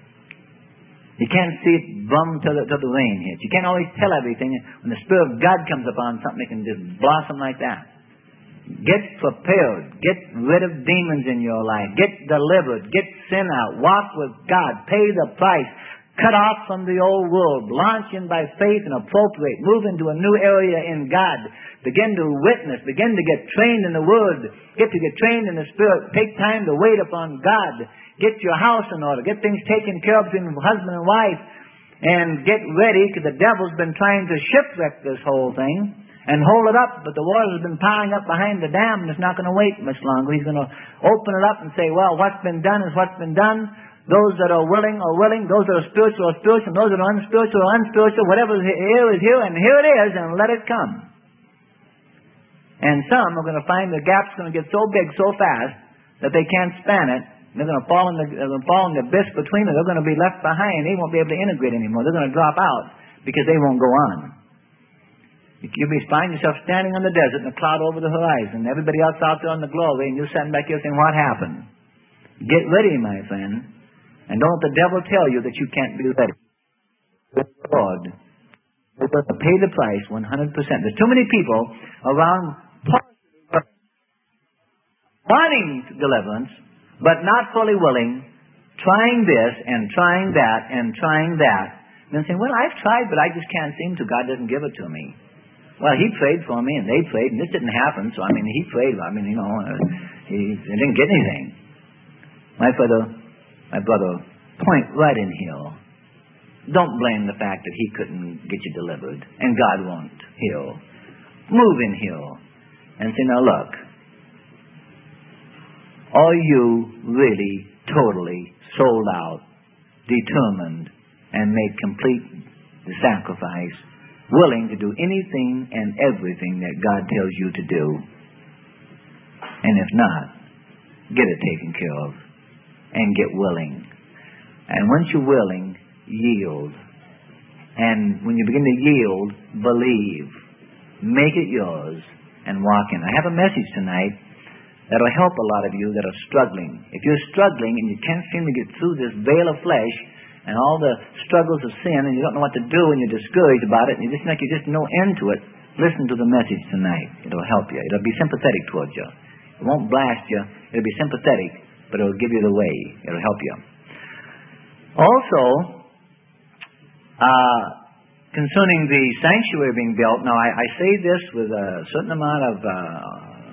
You can't see it bum till the, till the rain hits. You can't always tell everything. When the Spirit of God comes upon something, it can just blossom like that. Get prepared. Get rid of demons in your life. Get delivered. Get sin out. Walk with God. Pay the price. cut off from the old world, launch in by faith and appropriate, move into a new area in God, begin to witness, begin to get trained in the Word, get to get trained in the Spirit, take time to wait upon God, get your house in order, get things taken care of between husband and wife, and get ready, because the devil's been trying to shipwreck this whole thing and hold it up, but the water's been piling up behind the dam, and it's not going to wait much longer. He's going to open it up and say, well, what's been done is what's been done. Those that are willing are willing. Those that are spiritual are spiritual. Those that are unspiritual are unspiritual. Whatever is here is here, and here it is, and let it come. And some are going to find the gap's going to get so big so fast that they can't span it. They're going to fall in the, they're going to fall in the abyss between them. They're going to be left behind. They won't be able to integrate anymore. They're going to drop out because they won't go on. You'll be find yourself standing on the desert and a cloud over the horizon. Everybody else out there on the glory, and you're sitting back here saying, what happened? Get ready, my friend. And don't let the devil tell you that you can't be ready. Lord, we're going to pay the price one hundred percent. There's too many people around wanting deliverance, but not fully willing, trying this and trying that and trying that. And then saying, well, I've tried, but I just can't seem to. God doesn't give it to me. Well, he prayed for me, and they prayed, and this didn't happen. So, I mean, he prayed. I mean, you know, he, he didn't get anything. My brother... My brother, point right in here. Don't blame the fact that he couldn't get you delivered and God won't heal. Move in here and say, now look, are you really totally sold out, determined, and made complete the sacrifice, willing to do anything and everything that God tells you to do? And if not, get it taken care of. And get willing. And once you're willing, yield. And when you begin to yield, believe. Make it yours and walk in. I have a message tonight that will help a lot of you that are struggling. If you're struggling and you can't seem to get through this veil of flesh and all the struggles of sin and you don't know what to do and you're discouraged about it and you just like you just no end to it, listen to the message tonight. It'll help you. It'll be sympathetic towards you. It won't blast you. It'll be sympathetic. But it will give you the way. It will help you. Also, uh, concerning the sanctuary being built, now I, I say this with a certain amount of, uh,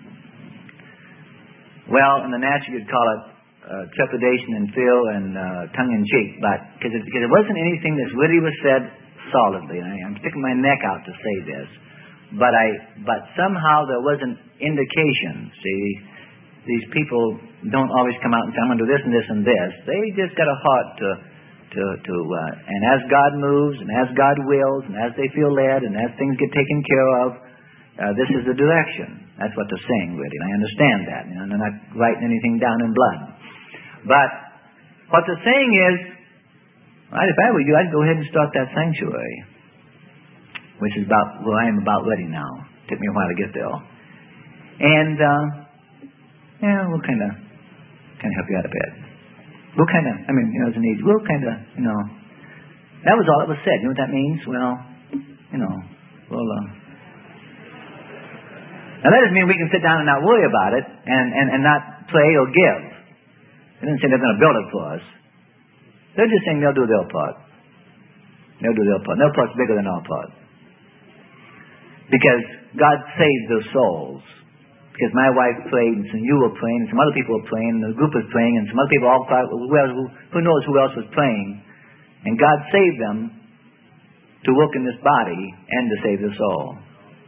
well, in the natural you'd call it uh, trepidation and fear and uh, tongue-in-cheek, but because it, it wasn't anything that really was said solidly. I, I'm sticking my neck out to say this, but I, but somehow there was an indication. See, these people don't always come out and say, I'm going to do this and this and this. They just got a heart to, to, to uh, and as God moves, and as God wills, and as they feel led, and as things get taken care of, uh, this is the direction. That's what they're saying, really. And I understand that. You know, they're not writing anything down in blood. But what they're saying is, right, if I were you, I'd go ahead and start that sanctuary, which is about where I am about ready now. It took me a while to get there. And, uh, yeah, we'll kind of kind of help you out a bit. We'll kind of, I mean, you know, as a need, we'll kind of, you know, that was all that was said. You know what that means? Well, you know, we'll, uh, now that doesn't mean we can sit down and not worry about it and, and, and not pray or give. They didn't say they're going to build it for us. They're just saying they'll do their part. They'll do their part. Their part's bigger than our part. Because God saved their souls. Because my wife prayed, and some you were praying, and some other people were praying, and the group was praying, and some other people, all five, who, who, who knows who else was praying. And God saved them to work in this body and to save the soul.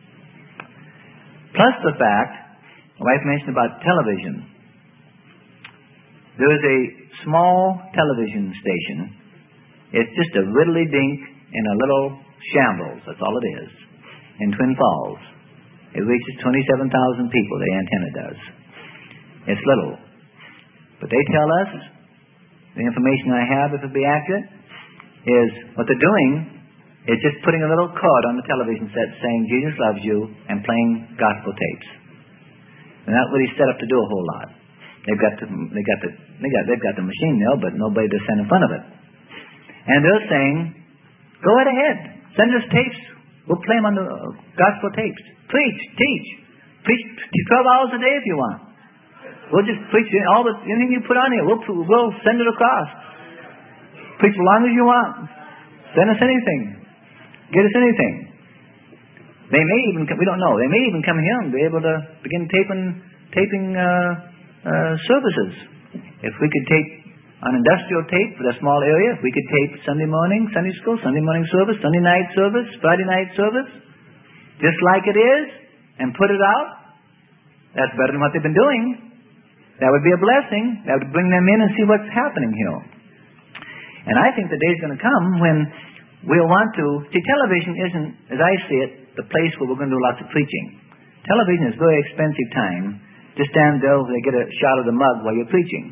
Plus the fact, my wife mentioned about television. There is a small television station. It's just a riddly-dink in a little shambles, that's all it is, in Twin Falls. It reaches twenty-seven thousand people, the antenna does. It's little. But they tell us, the information I have, if it be accurate, is what they're doing is just putting a little card on the television set saying Jesus loves you and playing gospel tapes. They're not really set up to do a whole lot. They've got the, they got the, they got, they've got the machine there, but nobody to send in front of it. And they're saying, go right ahead. Send us tapes. We'll play them on the uh, gospel tapes. Preach, teach. Preach twelve hours a day if you want. We'll just preach all the anything you put on here. We'll we'll send it across. Preach as long as you want. Send us anything. Get us anything. They may even, we don't know, they may even come here and be able to begin taping, taping uh, uh, services. If we could tape on industrial tape for a small area, if we could tape Sunday morning, Sunday school, Sunday morning service, Sunday night service, Friday night service, just like it is, and put it out, that's better than what they've been doing. That would be a blessing. That would bring them in and see what's happening here. And I think the day's going to come when we'll want to... See, television isn't, as I see it, the place where we're going to do lots of preaching. Television is a very expensive time to stand there where they get a shot of the mug while you're preaching.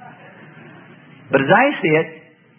But as I see it,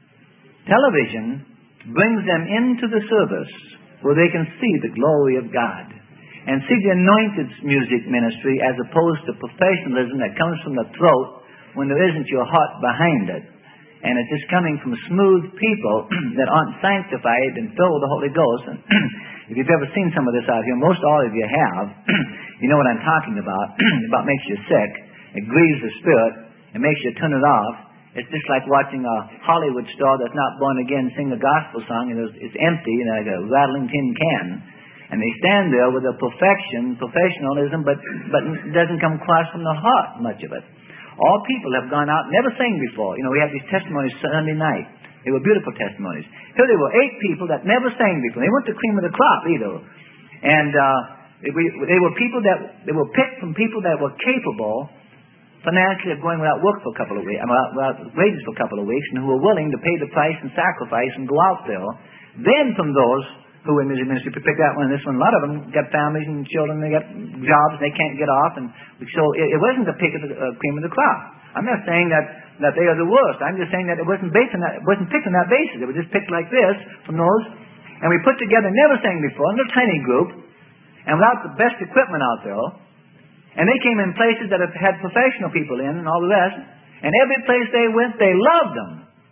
television brings them into the service where they can see the glory of God and see the anointed music ministry as opposed to professionalism that comes from the throat when there isn't your heart behind it. And it's just coming from smooth people that aren't sanctified and filled with the Holy Ghost. And if you've ever seen some of this out here, most all of you have, you know what I'm talking about. About makes you sick. It grieves the spirit. It makes you turn it off. It's just like watching a Hollywood star that's not born again sing a gospel song, and it's empty, you know, like a rattling tin can. And they stand there with a perfection, professionalism, but but it doesn't come across from the heart, much of it. All people have gone out, never sang before. You know, we have these testimonies Sunday night. They were beautiful testimonies. Here there were eight people that never sang before. They weren't the cream of the crop either. And uh, they, they were people that, they were picked from people that were capable financially of going without work for a couple of weeks, without, without wages for a couple of weeks, and who were willing to pay the price and sacrifice and go out there. Then from those who were in music ministry, pick that one and this one, a lot of them got families and children, they got jobs, and they can't get off, and so it, it wasn't the pick of the uh, cream of the crop. I'm not saying that, that they are the worst. I'm just saying that it wasn't based on that, it wasn't picked on that basis. It was just picked like this from those, and we put together, never sang before, in a tiny group, and without the best equipment out there. And they came in places that have had professional people in and all the rest. And every place they went, they loved them.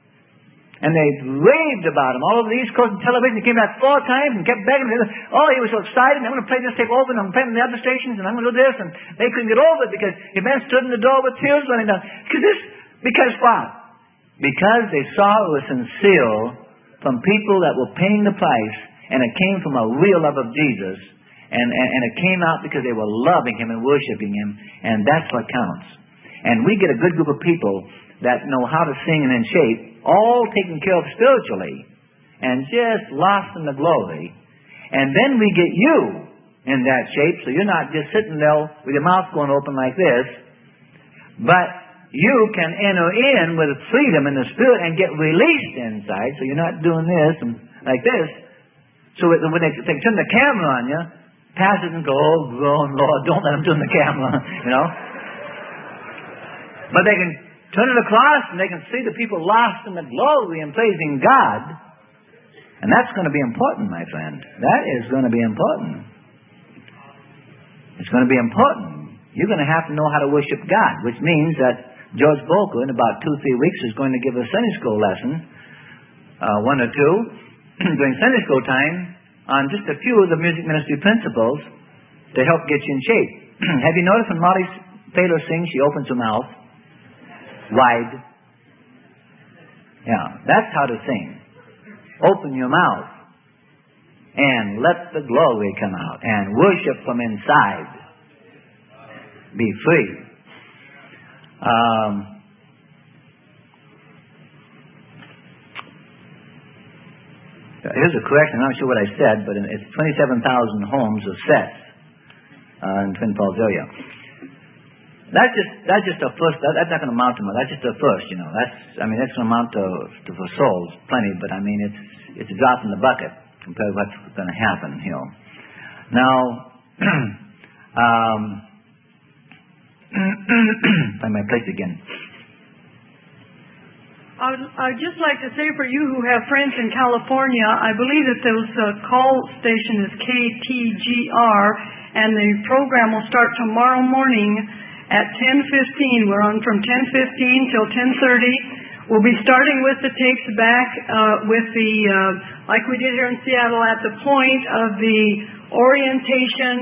And they raved about them. All over the East Coast and television. They came back four times and kept begging. Oh, he was so excited. I'm going to play this tape over and I'm playing the other stations and I'm going to do this. And they couldn't get over it because the man stood in the door with tears running down. Because this, because what? Because they saw it was sincere from people that were paying the price, and it came from a real love of Jesus. And, and, and it came out because they were loving Him and worshiping Him. And that's what counts. And we get a good group of people that know how to sing and in shape, all taken care of spiritually, and just lost in the glory. And then we get you in that shape, so you're not just sitting there with your mouth going open like this, but you can enter in with freedom in the Spirit and get released inside, so you're not doing this and like this. So when they, they turn the camera on you, pastors can go, oh, groan, Lord, don't let them turn the camera, you know. But they can turn it across and they can see the people lost in the glory and praising God. And that's going to be important, my friend. That is going to be important. It's going to be important. You're going to have to know how to worship God, which means that George Volker, in about two, three weeks, is going to give a Sunday school lesson, uh, one or two, during Sunday school time, on just a few of the music ministry principles to help get you in shape. Have you noticed when Molly Taylor sings, she opens her mouth wide? Yeah, that's how to sing. Open your mouth and let the glory come out and worship from inside. Be free. Um, Here's a correction. I'm not sure what I said, but it's twenty-seven thousand homes or sets uh, in Twin Falls area. That's just that's just a first. That, that's not going to amount to much. That's just a first. You know. That's I mean that's going to amount to, to for souls plenty. But I mean it's it's a drop in the bucket compared to what's going to happen here. Now, um, find my place again. I'd, I'd just like to say for you who have friends in California, I believe that those uh, call station is K T G R, and the program will start tomorrow morning at ten fifteen. We're on from ten fifteen till ten thirty. We'll be starting with the tapes back uh, with the, uh, like we did here in Seattle, at the point of the orientation,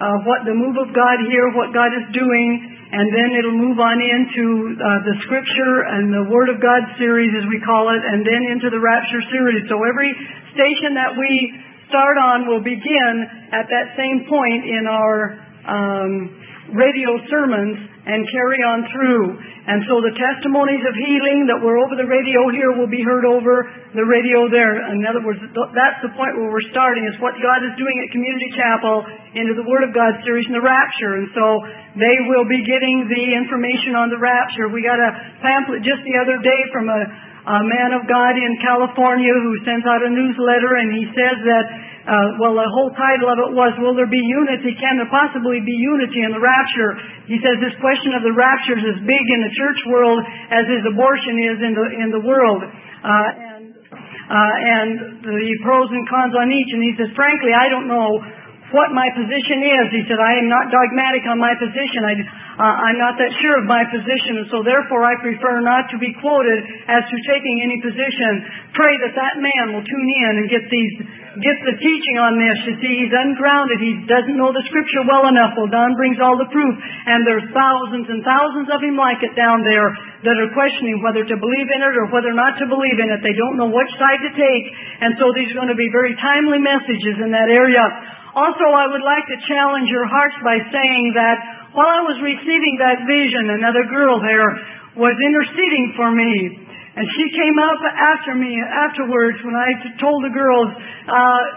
uh, what the move of God here, what God is doing, and then it'll move on into uh, the Scripture and the Word of God series, as we call it, and then into the Rapture series. So every station that we start on will begin at that same point in our um, radio sermons and carry on through. And so the testimonies of healing that were over the radio here will be heard over the radio there. In other words, that's the point where we're starting, is what God is doing at Community Chapel into the Word of God series and the Rapture. And so they will be getting the information on the Rapture. We got a pamphlet just the other day from a, a man of God in California who sends out a newsletter, and he says that Uh, well, the whole title of it was, will there be unity? Can there possibly be unity in the rapture? He says this question of the rapture is as big in the church world as is abortion is in the in the world. Uh, and uh, and the pros and cons on each. And he says, frankly, I don't know what my position is. He said, I am not dogmatic on my position. I, uh, I'm not that sure of my position, and so therefore I prefer not to be quoted as to taking any position. Pray that that man will tune in and get these, get the teaching on this. You see, he's ungrounded. He doesn't know the Scripture well enough. Well, Don brings all the proof, and there's thousands and thousands of him like it down there that are questioning whether to believe in it or whether not to believe in it. They don't know which side to take, and so these are going to be very timely messages in that area. Also, I would like to challenge your hearts by saying that while I was receiving that vision, another girl there was interceding for me. And she came up after me afterwards when I told the girls, uh,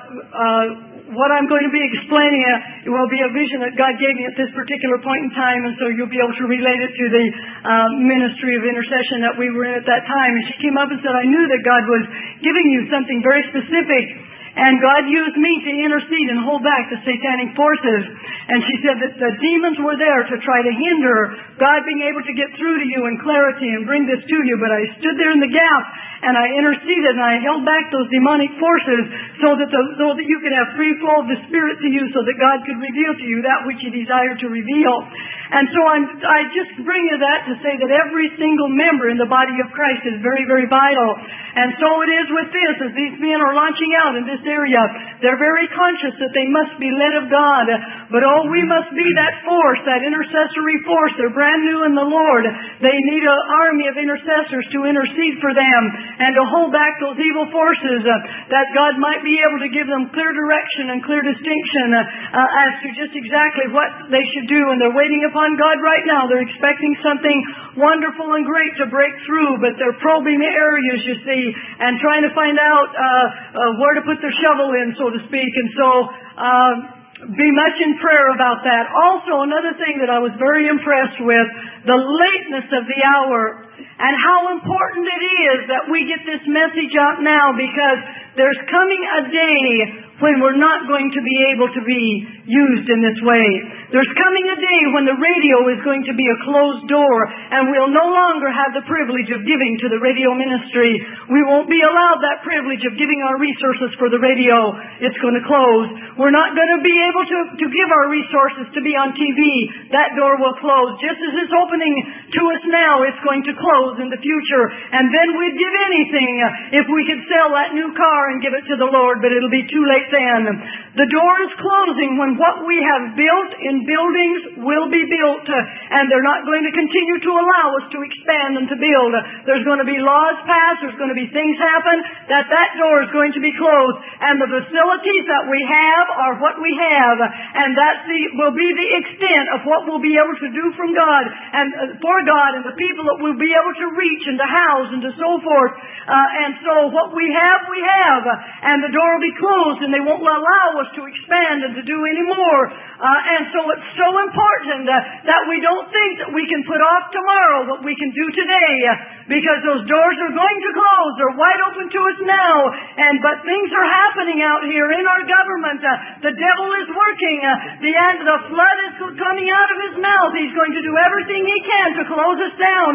uh, what I'm going to be explaining uh, it will be a vision that God gave me at this particular point in time, and so you'll be able to relate it to the uh, ministry of intercession that we were in at that time. And she came up and said, I knew that God was giving you something very specific, and God used me to intercede and hold back the satanic forces. And she said that the demons were there to try to hinder God being able to get through to you in clarity and bring this to you. But I stood there in the gap, and I interceded, and I held back those demonic forces so that the, so that you could have free flow of the Spirit to you, so that God could reveal to you that which He desired to reveal. And so I'm, I just bring you that to say that every single member in the body of Christ is very, very vital. And so it is with this, as these men are launching out in this area. They're very conscious that they must be led of God. But oh, we must be that force, that intercessory force. They're brand new in the Lord. They need an army of intercessors to intercede for them and to hold back those evil forces, uh, that God might be able to give them clear direction and clear distinction uh, uh, as to just exactly what they should do. And they're waiting upon God right now. They're expecting something wonderful and great to break through, but they're probing the areas, you see, and trying to find out uh, uh, where to put their shovel in, so to speak. And so uh, be much in prayer about that. Also, another thing that I was very impressed with, the lateness of the hour and how important it is that we get this message out now, because there's coming a day when we're not going to be able to be used in this way. There's coming a day when the radio is going to be a closed door, and we'll no longer have the privilege of giving to the radio ministry. We won't be allowed that privilege of giving our resources for the radio. It's going to close. We're not going to be able to, to give our resources to be on T V. That door will close. Just as it's opening to us now, it's going to close in the future. And then we'd give anything if we could sell that new car and give it to the Lord, but it'll be too late then. The door is closing when what we have built in buildings will be built, and they're not going to continue to allow us to expand and to build. There's going to be laws passed, there's going to be things happen, that that door is going to be closed, and the facilities that we have are what we have, and that will be the extent of what we'll be able to do from God and uh, for God, and the people that we'll be able to reach and to house and to so forth. Uh, and so what we have, we have, and the door will be closed, and they won't allow us to expand and to do any more. Uh, and so it's so important uh, that we don't think that we can put off tomorrow what we can do today, uh, because those doors are going to close. They're wide open to us now, and but things are happening out here in our government. Uh, the devil is working. Uh, the end, the flood is coming out of his mouth. He's going to do everything he can to close us down. Uh, and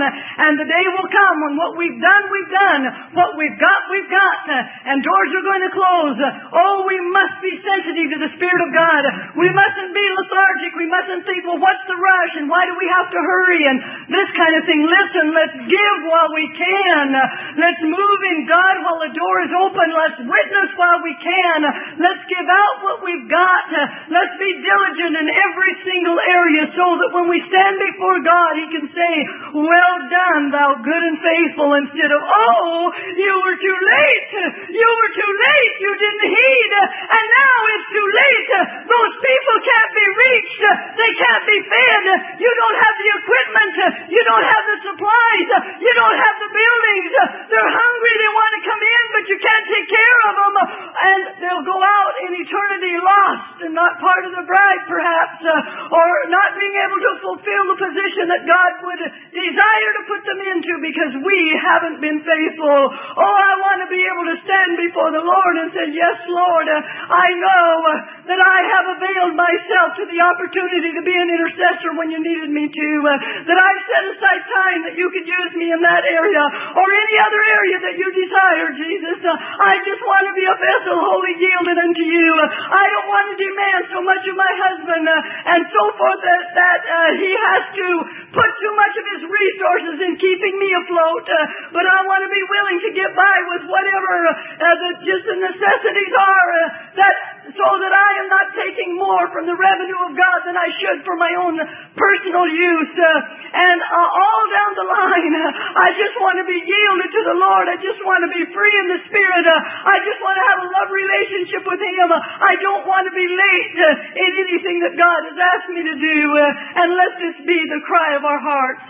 And the day will come when what we've done, we've done. What we've got, we've got. And doors are going to close. Oh, we must be sensitive to the Spirit of God. We mustn't be lethargic. We mustn't think, well, what's the rush? And why do we have to hurry? And this kind of thing. Listen, let's give while we can. Let's move in God while the door is open. Let's witness while we can. Let's give out what we've got. Let's be diligent in every single area so that when we stand before God, He can say, well done, thou good and faithful, instead of, oh, you were too late. You were too late. You didn't heed. And now it's too late. Those people can't be reached. They can't be fed. You don't have the equipment. You don't have the supplies. You don't have the buildings. They're hungry. They want to come in, but you can't take care of them. And they'll go out in eternity lost and not part of the bride, perhaps, uh, or not being able to fulfill the position that God would desire to put them into because we haven't been faithful. Oh, I want to be able to stand before the Lord and say, yes, Lord, uh, I know uh, that I have availed myself to the opportunity to be an intercessor when you needed me to, uh, that I've set aside time that you could use me in that area or any other area that you desire, Jesus. Uh, I just want to be a vessel wholly yielded unto you. Uh, I don't want to demand so much of my husband uh, and so forth that, that uh, he has to put too much of his resources in keeping me afloat. Uh, but I want to be willing to get by with whatever uh, the, just the necessities are uh, that so that I am not taking more from the revenue of God than I should for my own personal use. Uh, and uh, all down the line, uh, I just want to be yielded to the Lord. I just want to be free in the Spirit. Uh, I just want to have a love relationship with Him. Uh, I don't want to be late uh, in anything that God has asked me to do. Uh, and let this be the cry of our hearts.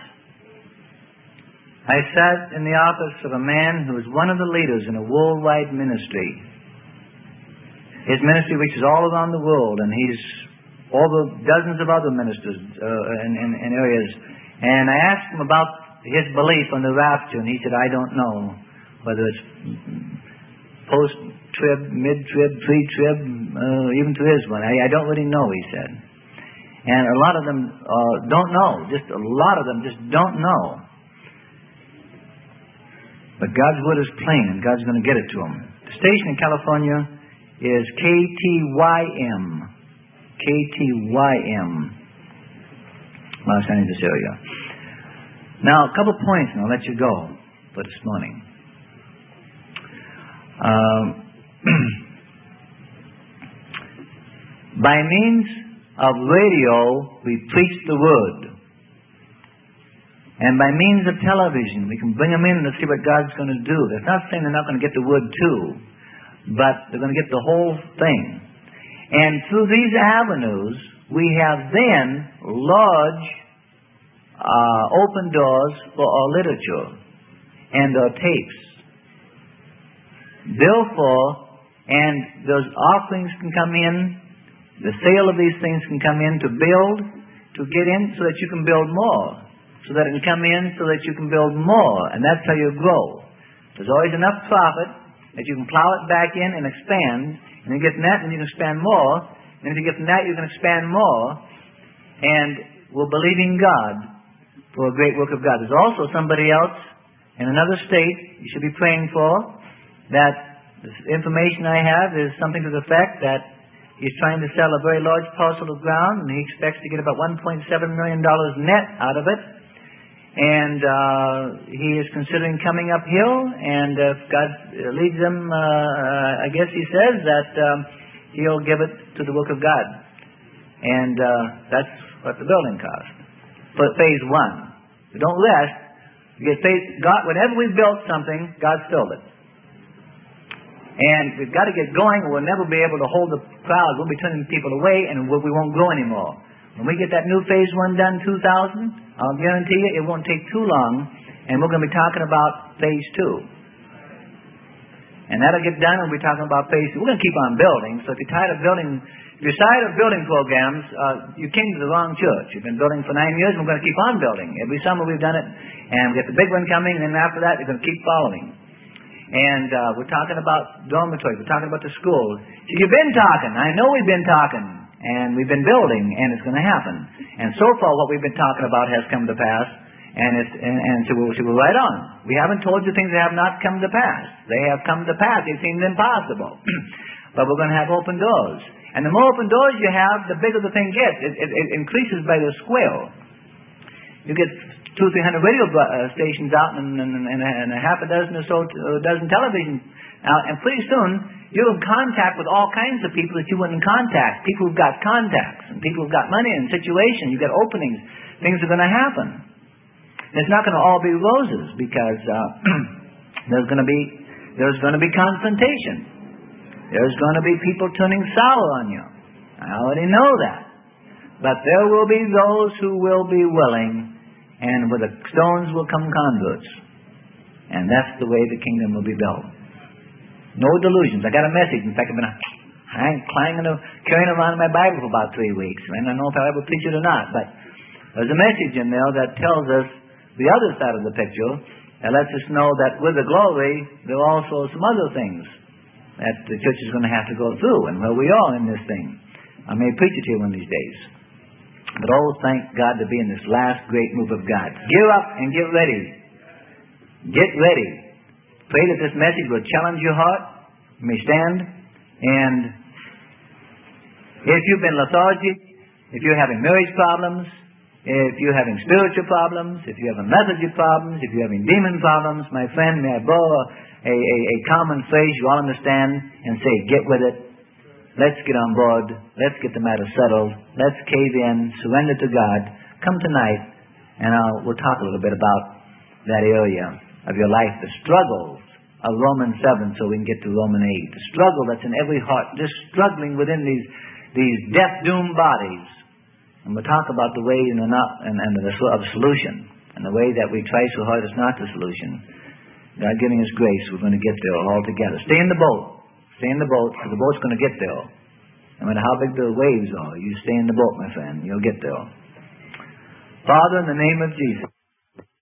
I sat in the office of a man who is one of the leaders in a worldwide ministry. His ministry reaches all around the world, and he's over dozens of other ministers uh, in, in, in areas. And I asked him about his belief on the rapture, and he said, I don't know whether it's post-trib, mid-trib, pre-trib, uh, even to his one. I, I don't really know, he said. And a lot of them uh, don't know. Just a lot of them just don't know. But God's word is plain, and God's going to get it to them. The station in California is K T Y M. K T Y M. Los Angeles area. Now, a couple points, and I'll let you go for this morning. Um, by means of radio, we preach the Word. And by means of television, we can bring them in and see what God's going to do. That's not saying they're not going to get the Word too, but they're going to get the whole thing. And through these avenues, we have then large uh, open doors for our literature and our tapes. Therefore, and those offerings can come in, the sale of these things can come in to build, to get in so that you can build more. So that it can come in so that you can build more. And that's how you grow. There's always enough profit that you can plow it back in and expand. And then you get from that, and you can expand more. And if you get from that, you can expand more. And we're believing God for a great work of God. There's also somebody else in another state you should be praying for. That the information I have is something to the effect that he's trying to sell a very large parcel of ground, and he expects to get about one point seven million dollars net out of it. And uh, he is considering coming uphill, and if God leads him, uh, I guess he says that um, he'll give it to the work of God. And uh, that's what the building cost. For phase one. We don't rest. We get phase, God, whenever we built something, God's filled it. And we've got to get going, or we'll never be able to hold the crowd. We'll be turning people away, and we won't grow anymore. When we get that new phase one done, two thousand, I'll guarantee you it won't take too long, and we're going to be talking about phase two. And that'll get done, and we'll be talking about phase two. We're going to keep on building, so if you're tired of building, if you're tired of building programs, uh, you came to the wrong church. You've been building for nine years, and we're going to keep on building. Every summer we've done it, and we get the big one coming, and then after that, you're going to keep following. And uh, we're talking about dormitories. We're talking about the schools. So you've been talking. I know we've been talking. And we've been building, and it's going to happen. And so far, what we've been talking about has come to pass. And, it's, and, and so, we'll, so we're right on. We haven't told you things that have not come to pass. They have come to pass. They seem impossible. But we're going to have open doors. And the more open doors you have, the bigger the thing gets. It, it, it increases by the square. You get two or three hundred radio uh, stations out and, and, and, and a half a dozen or so, a dozen television out. And pretty soon, you're in contact with all kinds of people that you wouldn't contact. People who've got contacts. And people who've got money and situation. You've got openings. Things are going to happen. It's not going to all be roses because uh, there's going to be there's going to be confrontation. There's going to be people turning sour on you. I already know that. But there will be those who will be willing, and with the stones will come converts. And that's the way the kingdom will be built. No delusions. I got a message. In fact, I've been hang, clanging, carrying around my Bible for about three weeks. I don't know if I'll ever preach it or not, but there's a message in there that tells us the other side of the picture, and lets us know that with the glory, there are also some other things that the church is going to have to go through, and where we are in this thing. I may preach it to you one of these days. But oh, thank God to be in this last great move of God. Gear up and get ready. Get ready. Pray that this message will challenge your heart. You may stand. And if you've been lethargic, if you're having marriage problems, if you're having spiritual problems, if you're having lethargy problems, if you're having demon problems, my friend, may I borrow a, a, a common phrase you all understand and say, get with it. Let's get on board. Let's get the matter settled. Let's cave in, surrender to God. Come tonight, and I'll, we'll talk a little bit about that area of your life, the struggles of Romans seven, so we can get to Romans eight. The struggle that's in every heart, just struggling within these, these death-doomed bodies. And we'll talk about the way and the, not, and, and the, of the solution, and the way that we try so hard is not the solution. God giving us grace, we're going to get there all together. Stay in the boat. Stay in the boat, because the boat's going to get there. No matter how big the waves are, you stay in the boat, my friend. You'll get there. Father, in the name of Jesus.